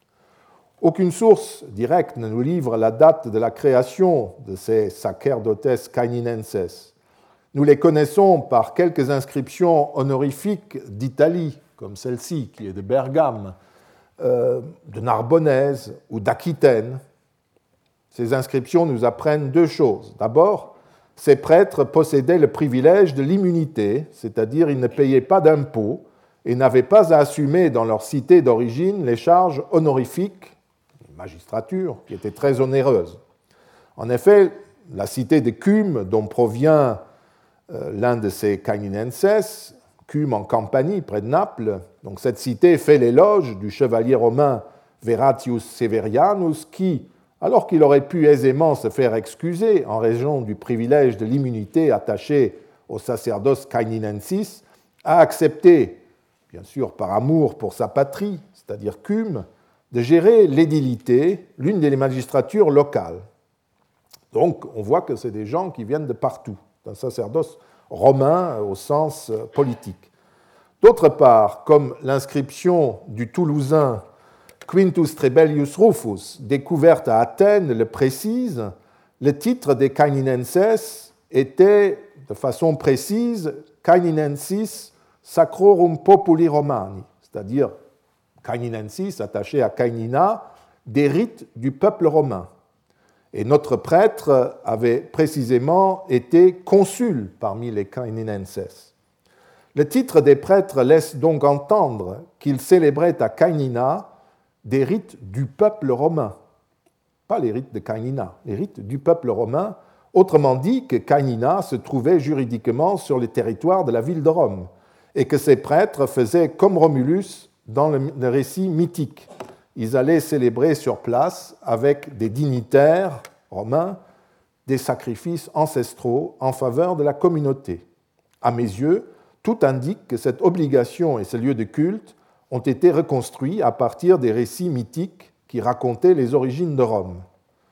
Aucune source directe ne nous livre la date de la création de ces sacerdotes Kaininenses. Nous les connaissons par quelques inscriptions honorifiques d'Italie, comme celle-ci, qui est de Bergame, euh, de Narbonnaise ou d'Aquitaine. Ces inscriptions nous apprennent deux choses. D'abord, ces prêtres possédaient le privilège de l'immunité, c'est-à-dire ils ne payaient pas d'impôts et n'avaient pas à assumer dans leur cité d'origine les charges honorifiques, magistrature, qui était très onéreuse. En effet, la cité de Cume, dont provient euh, l'un de ces Kaininenses, Cume en Campanie, près de Naples, donc cette cité fait l'éloge du chevalier romain Veratius Severianus, qui, alors qu'il aurait pu aisément se faire excuser en raison du privilège de l'immunité attaché au sacerdoce Kaininensis, a accepté, bien sûr par amour pour sa patrie, c'est-à-dire Cume, de gérer l'édilité, l'une des magistratures locales. Donc, on voit que c'est des gens qui viennent de partout, d'un sacerdoce romain au sens politique. D'autre part, comme l'inscription du Toulousain Quintus Trebellius Rufus, découverte à Athènes, le précise, le titre des Kaininenses était, de façon précise, Kaininensis Sacrorum Populi Romani, c'est-à-dire Kaininensis, attaché à Cainina, des rites du peuple romain. Et notre prêtre avait précisément été consul parmi les Kaininenses. Le titre des prêtres laisse donc entendre qu'ils célébraient à Cainina des rites du peuple romain, pas les rites de Cainina, les rites du peuple romain, autrement dit que Cainina se trouvait juridiquement sur le territoire de la ville de Rome et que ces prêtres faisaient comme Romulus dans le, le récit mythique. Ils allaient célébrer sur place avec des dignitaires romains des sacrifices ancestraux en faveur de la communauté. À mes yeux, tout indique que cette obligation et ce lieu de culte ont été reconstruits à partir des récits mythiques qui racontaient les origines de Rome.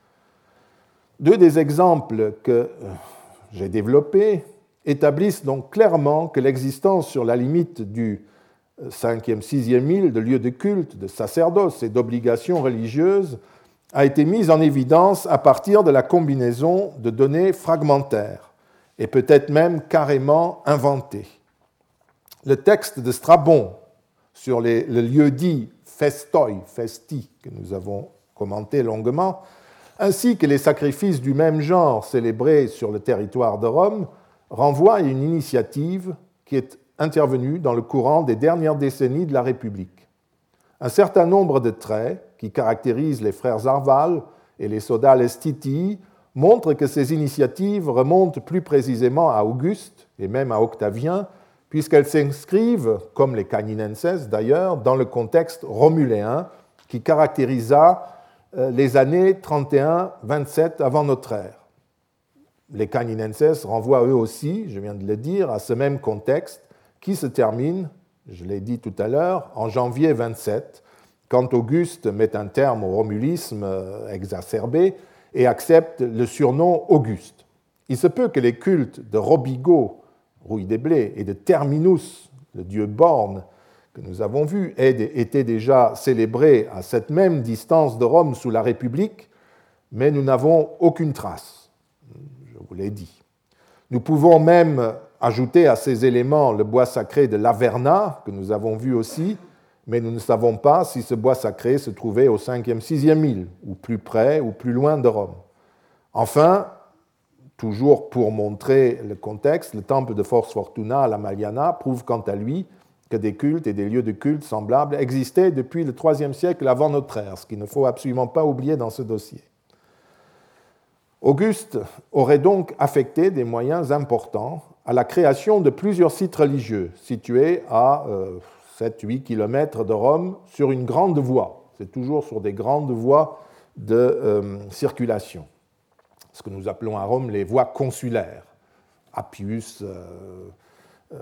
Deux des exemples que j'ai développés établissent donc clairement que l'existence sur la limite du cinquième sixième mille de lieux de culte, de sacerdoce et d'obligations religieuses a été mise en évidence à partir de la combinaison de données fragmentaires et peut-être même carrément inventées. Le texte de Strabon sur les, le lieu dit festoi, festi, que nous avons commenté longuement, ainsi que les sacrifices du même genre célébrés sur le territoire de Rome, renvoient à une initiative qui est intervenue dans le courant des dernières décennies de la République. Un certain nombre de traits qui caractérisent les frères Arval et les Sodales Titii montrent que ces initiatives remontent plus précisément à Auguste et même à Octavien, puisqu'elles s'inscrivent, comme les Caninenses d'ailleurs, dans le contexte romuléen qui caractérisa les années trente et un vingt-sept avant notre ère. Les Caninenses renvoient eux aussi, je viens de le dire, à ce même contexte qui se termine, je l'ai dit tout à l'heure, en janvier vingt-sept, quand Auguste met un terme au romulisme exacerbé et accepte le surnom Auguste. Il se peut que les cultes de Robigo, rouille des blés, et de Terminus, le dieu borne, que nous avons vu, aient été déjà célébrés à cette même distance de Rome sous la République, mais nous n'avons aucune trace, je vous l'ai dit. Nous pouvons même ajouter à ces éléments le bois sacré de l'Averna, que nous avons vu aussi, mais nous ne savons pas si ce bois sacré se trouvait au cinquième sixième mille, ou plus près ou plus loin de Rome. Enfin, toujours pour montrer le contexte, le temple de Fors Fortuna à la Maliana prouve quant à lui que des cultes et des lieux de culte semblables existaient depuis le troisième siècle avant notre ère, ce qu'il ne faut absolument pas oublier dans ce dossier. Auguste aurait donc affecté des moyens importants à la création de plusieurs sites religieux situés à euh, sept à huit kilomètres de Rome sur une grande voie. C'est toujours sur des grandes voies de euh, circulation, ce que nous appelons à Rome les voies consulaires, Appius, euh, euh,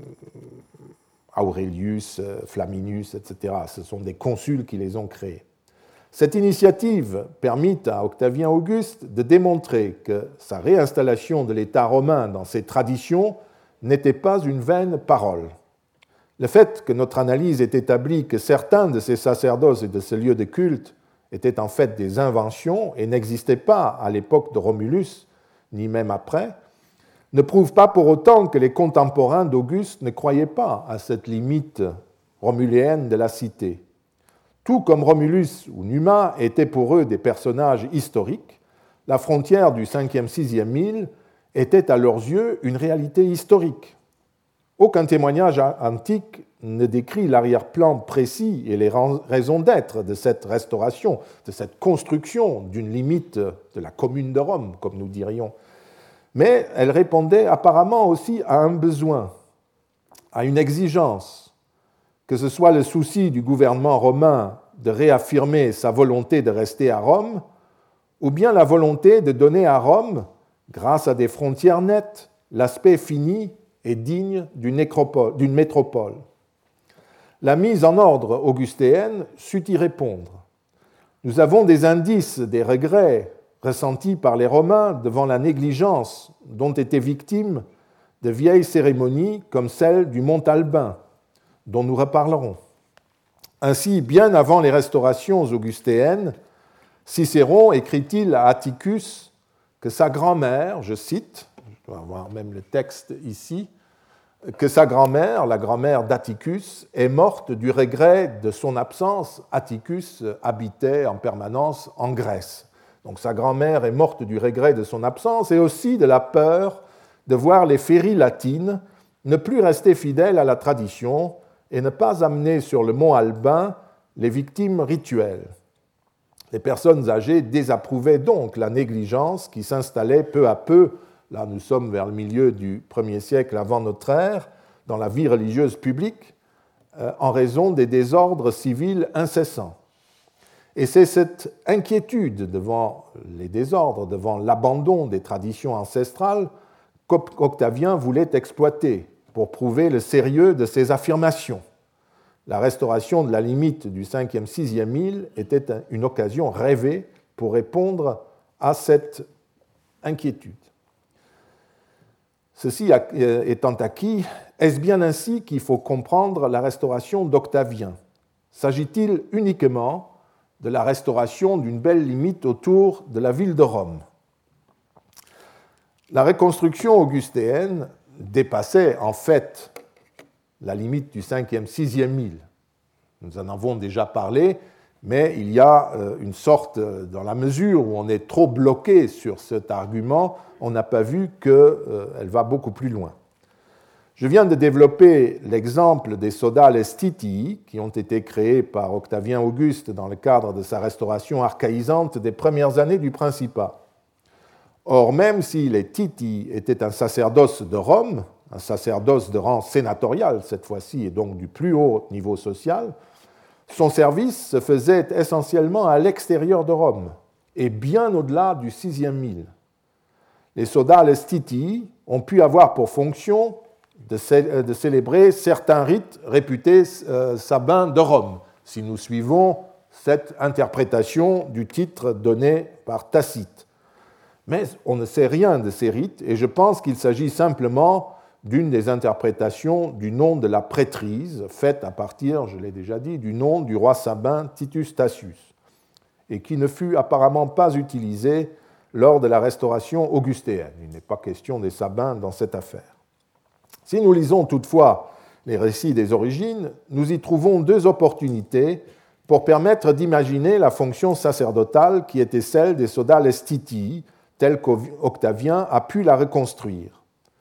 Aurelius, euh, Flaminus, et cetera. Ce sont des consuls qui les ont créés. Cette initiative permit à Octavien Auguste de démontrer que sa réinstallation de l'État romain dans ses traditions n'était pas une vaine parole. Le fait que notre analyse ait établi que certains de ces sacerdoces et de ces lieux de culte étaient en fait des inventions et n'existaient pas à l'époque de Romulus, ni même après, ne prouve pas pour autant que les contemporains d'Auguste ne croyaient pas à cette limite romuléenne de la cité. Tout comme Romulus ou Numa étaient pour eux des personnages historiques, la frontière du cinquième sixième mille était à leurs yeux une réalité historique. Aucun témoignage antique ne décrit l'arrière-plan précis et les raisons d'être de cette restauration, de cette construction d'une limite de la commune de Rome, comme nous dirions. Mais elle répondait apparemment aussi à un besoin, à une exigence, que ce soit le souci du gouvernement romain de réaffirmer sa volonté de rester à Rome, ou bien la volonté de donner à Rome, grâce à des frontières nettes, l'aspect fini et digne d'une métropole. La mise en ordre augustéenne sut y répondre. Nous avons des indices des regrets ressentis par les Romains devant la négligence dont étaient victimes de vieilles cérémonies comme celle du Mont Albin, dont nous reparlerons. Ainsi, bien avant les restaurations augustéennes, Cicéron écrit-il à Atticus que sa grand-mère, je cite, je dois avoir même le texte ici, que sa grand-mère, la grand-mère d'Atticus, est morte du regret de son absence. Atticus habitait en permanence en Grèce. Donc sa grand-mère est morte du regret de son absence et aussi de la peur de voir les féries latines ne plus rester fidèles à la tradition et ne pas amener sur le mont Albin les victimes rituelles. Les personnes âgées désapprouvaient donc la négligence qui s'installait peu à peu, là nous sommes vers le milieu du premier siècle avant notre ère, dans la vie religieuse publique, euh, en raison des désordres civils incessants. Et c'est cette inquiétude devant les désordres, devant l'abandon des traditions ancestrales qu'Octavien voulait exploiter pour prouver le sérieux de ses affirmations. La restauration de la limite du cinquième sixième mille était une occasion rêvée pour répondre à cette inquiétude. Ceci étant acquis, est-ce bien ainsi qu'il faut comprendre la restauration d'Octavien? S'agit-il uniquement de la restauration d'une belle limite autour de la ville de Rome? La reconstruction augustéenne dépassait en fait la limite du cinquième sixième mille. Nous en avons déjà parlé, mais il y a une sorte, dans la mesure où on est trop bloqué sur cet argument, on n'a pas vu qu'elle va beaucoup plus loin. Je viens de développer l'exemple des sodales titii qui ont été créés par Octavien Auguste dans le cadre de sa restauration archaïsante des premières années du Principat. Or, même si les titii étaient un sacerdoce de Rome, un sacerdoce de rang sénatorial cette fois-ci et donc du plus haut niveau social, son service se faisait essentiellement à l'extérieur de Rome et bien au-delà du sixième mille. Les sodales titii ont pu avoir pour fonction de célébrer certains rites réputés euh, sabins de Rome, si nous suivons cette interprétation du titre donné par Tacite. Mais on ne sait rien de ces rites, et je pense qu'il s'agit simplement d'une des interprétations du nom de la prêtrise, faite à partir, je l'ai déjà dit, du nom du roi sabin Titus Tacius, et qui ne fut apparemment pas utilisée lors de la restauration augustéenne. Il n'est pas question des sabins dans cette affaire. Si nous lisons toutefois les récits des origines, nous y trouvons deux opportunités pour permettre d'imaginer la fonction sacerdotale qui était celle des sodales titii, telle qu'Octavien a pu la reconstruire.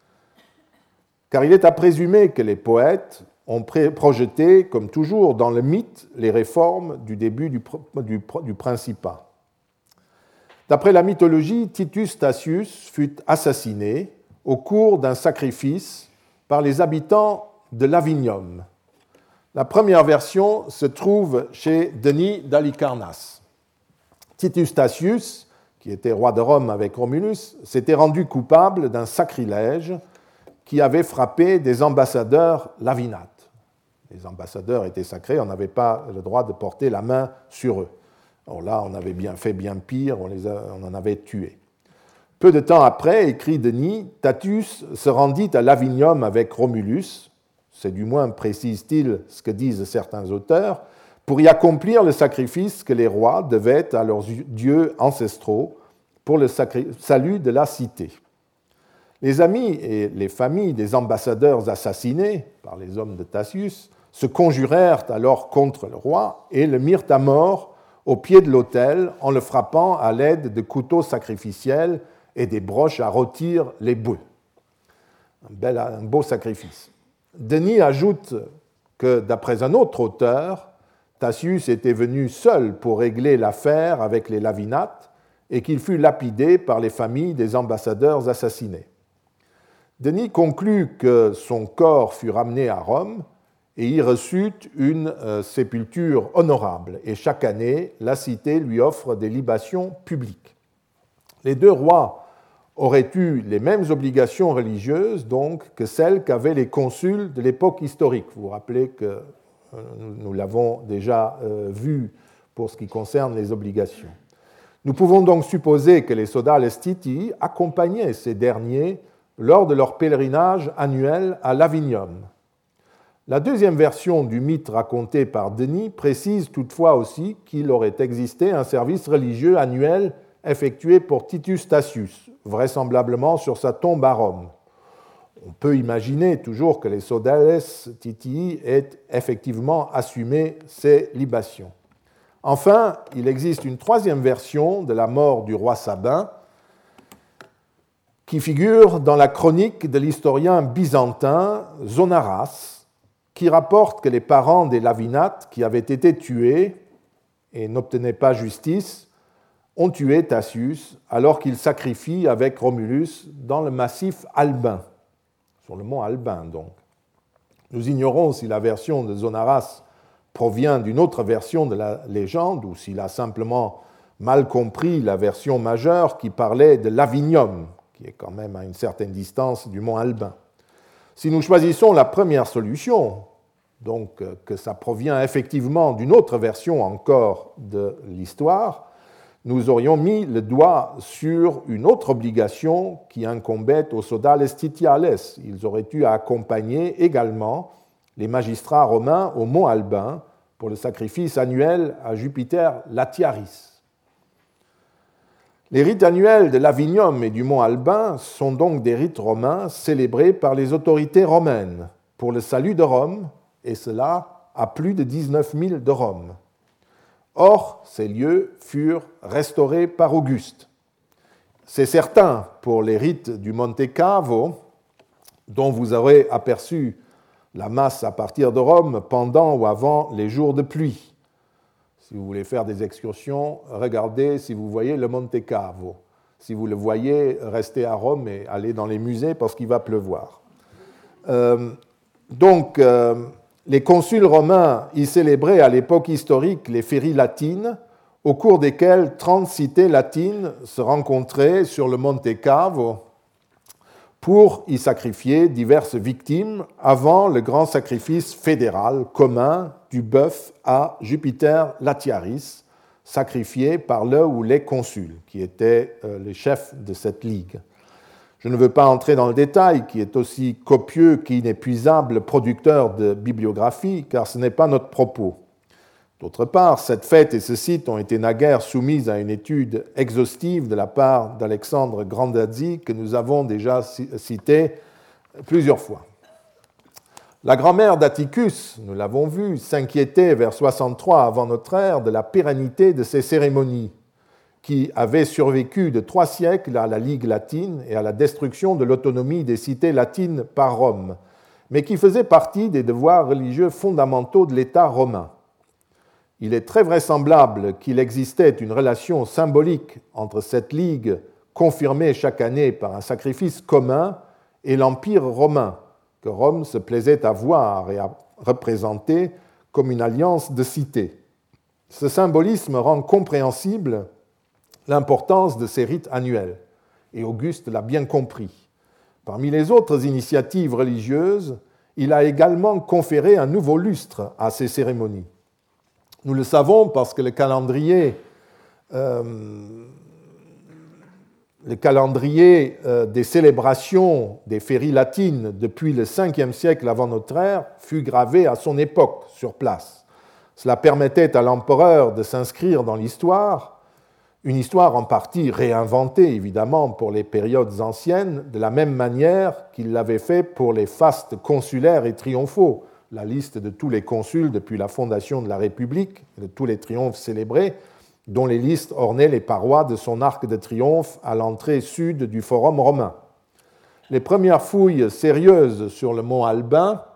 Car il est à présumer que les poètes ont projeté, comme toujours dans le mythe, les réformes du début du, du, du Principat. D'après la mythologie, Titus Tacius fut assassiné au cours d'un sacrifice par les habitants de Lavinium. La première version se trouve chez Denis d'Halicarnasse. Titus Tacius, qui était roi de Rome avec Romulus, s'était rendu coupable d'un sacrilège qui avait frappé des ambassadeurs lavinates. Les ambassadeurs étaient sacrés, on n'avait pas le droit de porter la main sur eux. Alors là, on avait bien fait bien pire, on, les a, on en avait tués. Peu de temps après, écrit Denis, Tatius se rendit à Lavinium avec Romulus, c'est du moins précise-t-il ce que disent certains auteurs, pour y accomplir le sacrifice que les rois devaient à leurs dieux ancestraux pour le salut de la cité. Les amis et les familles des ambassadeurs assassinés par les hommes de Tatius se conjurèrent alors contre le roi et le mirent à mort au pied de l'autel en le frappant à l'aide de couteaux sacrificiels et des broches à rôtir les bœufs. Un, bel, un beau sacrifice. Denis ajoute que, d'après un autre auteur, Tatius était venu seul pour régler l'affaire avec les Lavinates et qu'il fut lapidé par les familles des ambassadeurs assassinés. Denis conclut que son corps fut ramené à Rome et y reçut une euh, sépulture honorable. Et chaque année, la cité lui offre des libations publiques. Les deux rois auraient eu les mêmes obligations religieuses donc que celles qu'avaient les consuls de l'époque historique. Vous vous rappelez que euh, nous l'avons déjà euh, vu pour ce qui concerne les obligations. Nous pouvons donc supposer que les sodales titii accompagnaient ces derniers lors de leur pèlerinage annuel à Lavinium. La deuxième version du mythe raconté par Denis précise toutefois aussi qu'il aurait existé un service religieux annuel effectué pour Titus Tacius, vraisemblablement sur sa tombe à Rome. On peut imaginer toujours que les sodales titii aient effectivement assumé ces libations. Enfin, il existe une troisième version de la mort du roi Sabin qui figure dans la chronique de l'historien byzantin Zonaras, qui rapporte que les parents des Lavinates qui avaient été tués et n'obtenaient pas justice ont tué Tacius alors qu'il sacrifie avec Romulus dans le massif albain, sur le mont Albin donc. Nous ignorons si la version de Zonaras provient d'une autre version de la légende ou s'il a simplement mal compris la version majeure qui parlait de l'Avinium, qui est quand même à une certaine distance du mont Albin. Si nous choisissons la première solution, donc que ça provient effectivement d'une autre version encore de l'histoire, nous aurions mis le doigt sur une autre obligation qui incombait aux sodales stitiales. Ils auraient eu à accompagner également les magistrats romains au mont Albin pour le sacrifice annuel à Jupiter Latiaris. Les rites annuels de l'Avinium et du mont Albin sont donc des rites romains célébrés par les autorités romaines pour le salut de Rome, et cela à plus de dix-neuf mille de Rome. Or, ces lieux furent restaurés par Auguste. C'est certain pour les rites du Monte Cavo, dont vous aurez aperçu la masse à partir de Rome pendant ou avant les jours de pluie. Si vous voulez faire des excursions, regardez si vous voyez le Monte Cavo. Si vous le voyez, restez à Rome et allez dans les musées parce qu'il va pleuvoir. Euh, donc, euh, les consuls romains y célébraient à l'époque historique les féries latines, au cours desquelles trente cités latines se rencontraient sur le Monte Cavo pour y sacrifier diverses victimes avant le grand sacrifice fédéral commun du bœuf à Jupiter Latiaris, sacrifié par le ou les consuls, qui étaient les chefs de cette ligue. Je ne veux pas entrer dans le détail, qui est aussi copieux qu'inépuisable producteur de bibliographie, car ce n'est pas notre propos. D'autre part, cette fête et ce site ont été naguère soumises à une étude exhaustive de la part d'Alexandre Grandazzi, que nous avons déjà cité plusieurs fois. La grand-mère d'Atticus, nous l'avons vu, s'inquiétait vers soixante-trois avant notre ère de la pérennité de ces cérémonies, qui avaient survécu de trois siècles à la Ligue latine et à la destruction de l'autonomie des cités latines par Rome, mais qui faisaient partie des devoirs religieux fondamentaux de l'État romain. Il est très vraisemblable qu'il existait une relation symbolique entre cette ligue, confirmée chaque année par un sacrifice commun, et l'Empire romain, que Rome se plaisait à voir et à représenter comme une alliance de cités. Ce symbolisme rend compréhensible l'importance de ces rites annuels, et Auguste l'a bien compris. Parmi les autres initiatives religieuses, il a également conféré un nouveau lustre à ces cérémonies. Nous le savons parce que le calendrier, euh, le calendrier euh, des célébrations des féries latines depuis le cinquième siècle avant notre ère fut gravé à son époque sur place. Cela permettait à l'empereur de s'inscrire dans l'histoire, une histoire en partie réinventée évidemment pour les périodes anciennes, de la même manière qu'il l'avait fait pour les fastes consulaires et triomphaux. La liste de tous les consuls depuis la fondation de la République, de tous les triomphes célébrés, dont les listes ornaient les parois de son arc de triomphe à l'entrée sud du Forum romain. Les premières fouilles sérieuses sur le mont Albin,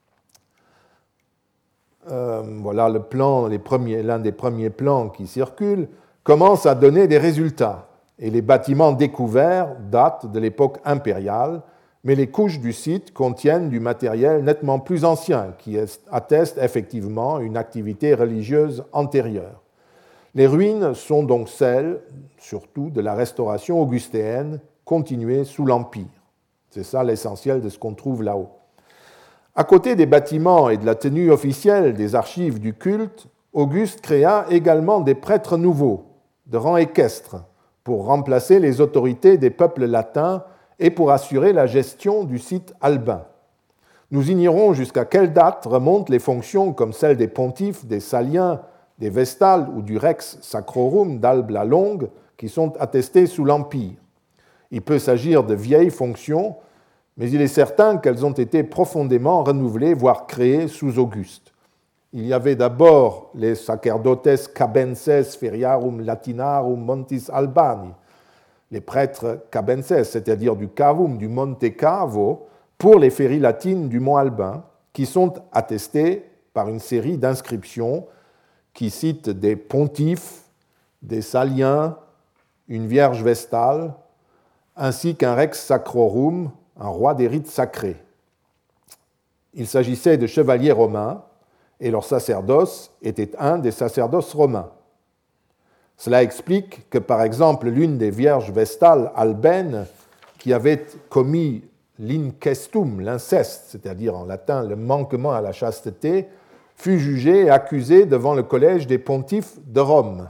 euh, voilà le plan, les premiers, l'un des premiers plans qui circulent, commencent à donner des résultats, et les bâtiments découverts datent de l'époque impériale, mais les couches du site contiennent du matériel nettement plus ancien qui atteste effectivement une activité religieuse antérieure. Les ruines sont donc celles, surtout, de la restauration augustéenne continuée sous l'Empire. C'est ça l'essentiel de ce qu'on trouve là-haut. À côté des bâtiments et de la tenue officielle des archives du culte, Auguste créa également des prêtres nouveaux, de rang équestre, pour remplacer les autorités des peuples latins et pour assurer la gestion du site albin. Nous ignorons jusqu'à quelle date remontent les fonctions comme celles des pontifes, des saliens, des vestales ou du rex sacrorum d'Albe la Longue qui sont attestées sous l'Empire. Il peut s'agir de vieilles fonctions, mais il est certain qu'elles ont été profondément renouvelées, voire créées sous Auguste. Il y avait d'abord les sacerdotes cabenses feriarum latinarum montis Albani, les prêtres cabenses, c'est-à-dire du Cavum, du Monte Cavo, pour les féries latines du mont Albin, qui sont attestés par une série d'inscriptions qui citent des pontifes, des saliens, une vierge vestale, ainsi qu'un rex sacrorum, un roi des rites sacrés. Il s'agissait de chevaliers romains et leur sacerdoce était un des sacerdoces romains. Cela explique que, par exemple, l'une des vierges vestales albaines qui avait commis l'incestum, l'inceste, c'est-à-dire en latin le manquement à la chasteté, fut jugée et accusée devant le collège des pontifes de Rome.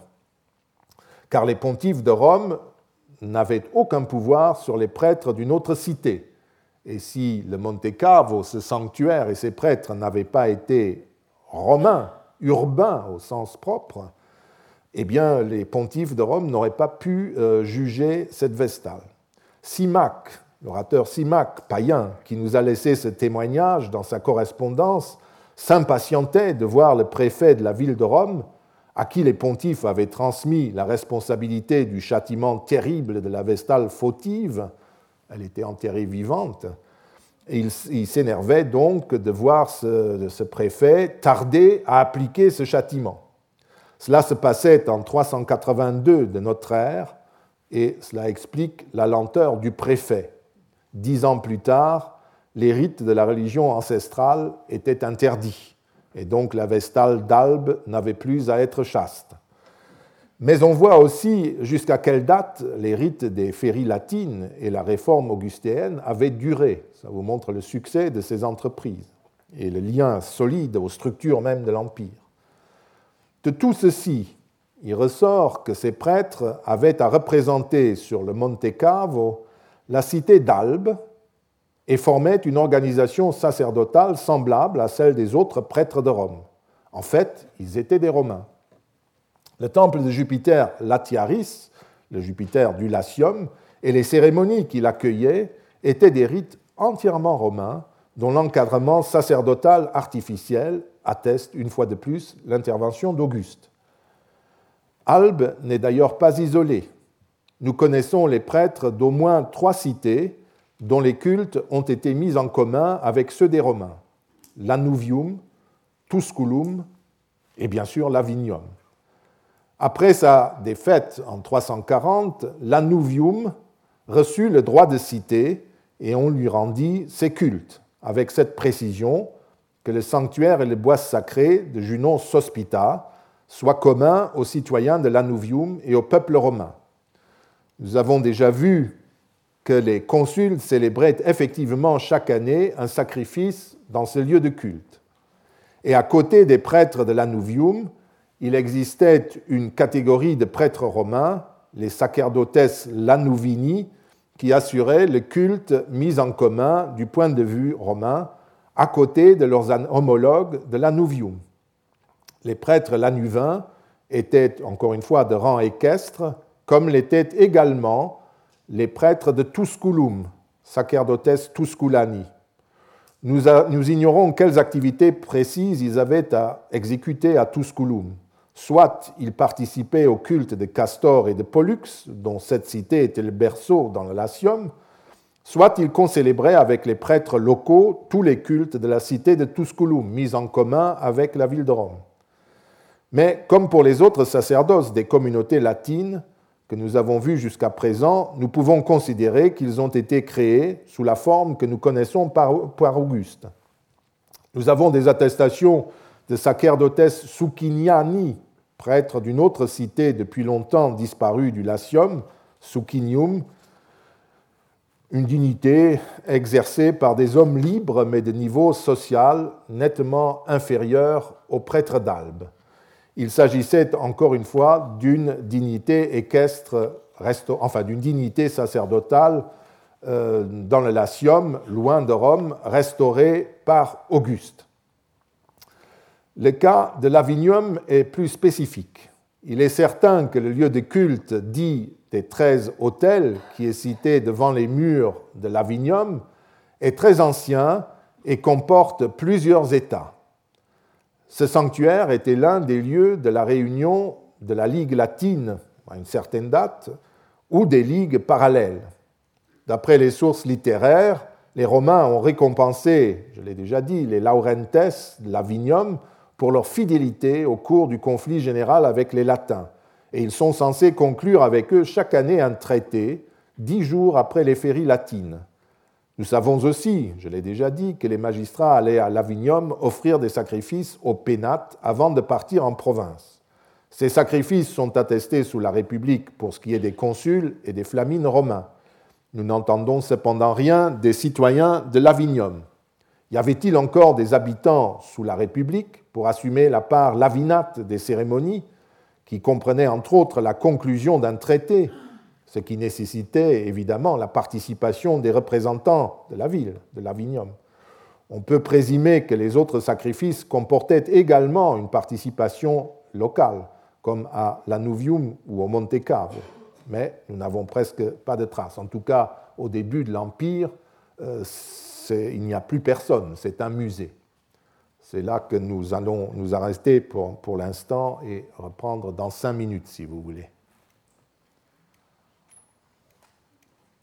Car les pontifes de Rome n'avaient aucun pouvoir sur les prêtres d'une autre cité. Et si le Monte Cavo, ce sanctuaire et ses prêtres n'avaient pas été romains, urbains au sens propre, eh bien, les pontifes de Rome n'auraient pas pu euh, juger cette vestale. Simac, l'orateur Simac, païen, qui nous a laissé ce témoignage dans sa correspondance, s'impatientait de voir le préfet de la ville de Rome, à qui les pontifes avaient transmis la responsabilité du châtiment terrible de la vestale fautive, elle était enterrée vivante, et il, il s'énervait donc de voir ce, ce préfet tarder à appliquer ce châtiment. Cela se passait en trois cent quatre-vingt-deux de notre ère, et cela explique la lenteur du préfet. Dix ans plus tard, les rites de la religion ancestrale étaient interdits, et donc la vestale d'Albe n'avait plus à être chaste. Mais on voit aussi jusqu'à quelle date les rites des féries latines et la réforme augustéenne avaient duré. Ça vous montre le succès de ces entreprises et le lien solide aux structures même de l'Empire. De tout ceci, il ressort que ces prêtres avaient à représenter sur le Monte Cavo la cité d'Albe et formaient une organisation sacerdotale semblable à celle des autres prêtres de Rome. En fait, ils étaient des Romains. Le temple de Jupiter Latiaris, le Jupiter du Latium, et les cérémonies qu'il accueillait étaient des rites entièrement romains dont l'encadrement sacerdotal artificiel atteste une fois de plus l'intervention d'Auguste. Albe n'est d'ailleurs pas isolé. Nous connaissons les prêtres d'au moins trois cités dont les cultes ont été mis en commun avec ceux des Romains, Lanuvium, Tusculum et bien sûr Lavinium. Après sa défaite en trois cent quarante, Lanuvium reçut le droit de cité et on lui rendit ses cultes, avec cette précision que le sanctuaire et le bois sacré de Junon Sospita soient communs aux citoyens de Lanuvium et au peuple romain. Nous avons déjà vu que les consuls célébraient effectivement chaque année un sacrifice dans ce lieu de culte. Et à côté des prêtres de Lanuvium, il existait une catégorie de prêtres romains, les sacerdotes Lanuvini, qui assuraient le culte mis en commun du point de vue romain, à côté de leurs homologues de Lanuvium. Les prêtres lanuvins étaient, encore une fois, de rang équestre, comme l'étaient également les prêtres de Tusculum, sacerdotes Tusculani. Nous, a, nous ignorons quelles activités précises ils avaient à exécuter à Tusculum. Soit ils participaient au culte de Castor et de Pollux, dont cette cité était le berceau dans le Latium, soit ils concélébraient avec les prêtres locaux tous les cultes de la cité de Tusculum, mis en commun avec la ville de Rome. Mais comme pour les autres sacerdoces des communautés latines que nous avons vues jusqu'à présent, nous pouvons considérer qu'ils ont été créés sous la forme que nous connaissons par, par Auguste. Nous avons des attestations de sacerdotes Suciniani, prêtres d'une autre cité depuis longtemps disparue du Latium, Sucinium, une dignité exercée par des hommes libres mais de niveau social nettement inférieur aux prêtres d'Albe. Il s'agissait encore une fois d'une dignité équestre, enfin d'une dignité sacerdotale euh, dans le Latium, loin de Rome, restaurée par Auguste. Le cas de Lavinium est plus spécifique. Il est certain que le lieu de culte dit des treize autels, qui est cité devant les murs de Lavinium, est très ancien et comporte plusieurs états. Ce sanctuaire était l'un des lieux de la réunion de la Ligue latine, à une certaine date, ou des ligues parallèles. D'après les sources littéraires, les Romains ont récompensé, je l'ai déjà dit, les Laurentes de Lavinium pour leur fidélité au cours du conflit général avec les Latins. Et ils sont censés conclure avec eux chaque année un traité, dix jours après les féries latines. Nous savons aussi, je l'ai déjà dit, que les magistrats allaient à Lavinium offrir des sacrifices aux pénates avant de partir en province. Ces sacrifices sont attestés sous la République pour ce qui est des consuls et des flamines romains. Nous n'entendons cependant rien des citoyens de Lavinium. Y avait-il encore des habitants sous la République pour assumer la part lavinate des cérémonies, qui comprenait entre autres la conclusion d'un traité, ce qui nécessitait évidemment la participation des représentants de la ville, de Lavinium. On peut présumer que les autres sacrifices comportaient également une participation locale, comme à Lanuvium ou au Monte Cavo, mais nous n'avons presque pas de traces. En tout cas, au début de l'Empire, euh, il n'y a plus personne, c'est un musée. C'est là que nous allons nous arrêter pour, pour l'instant et reprendre dans cinq minutes, si vous voulez.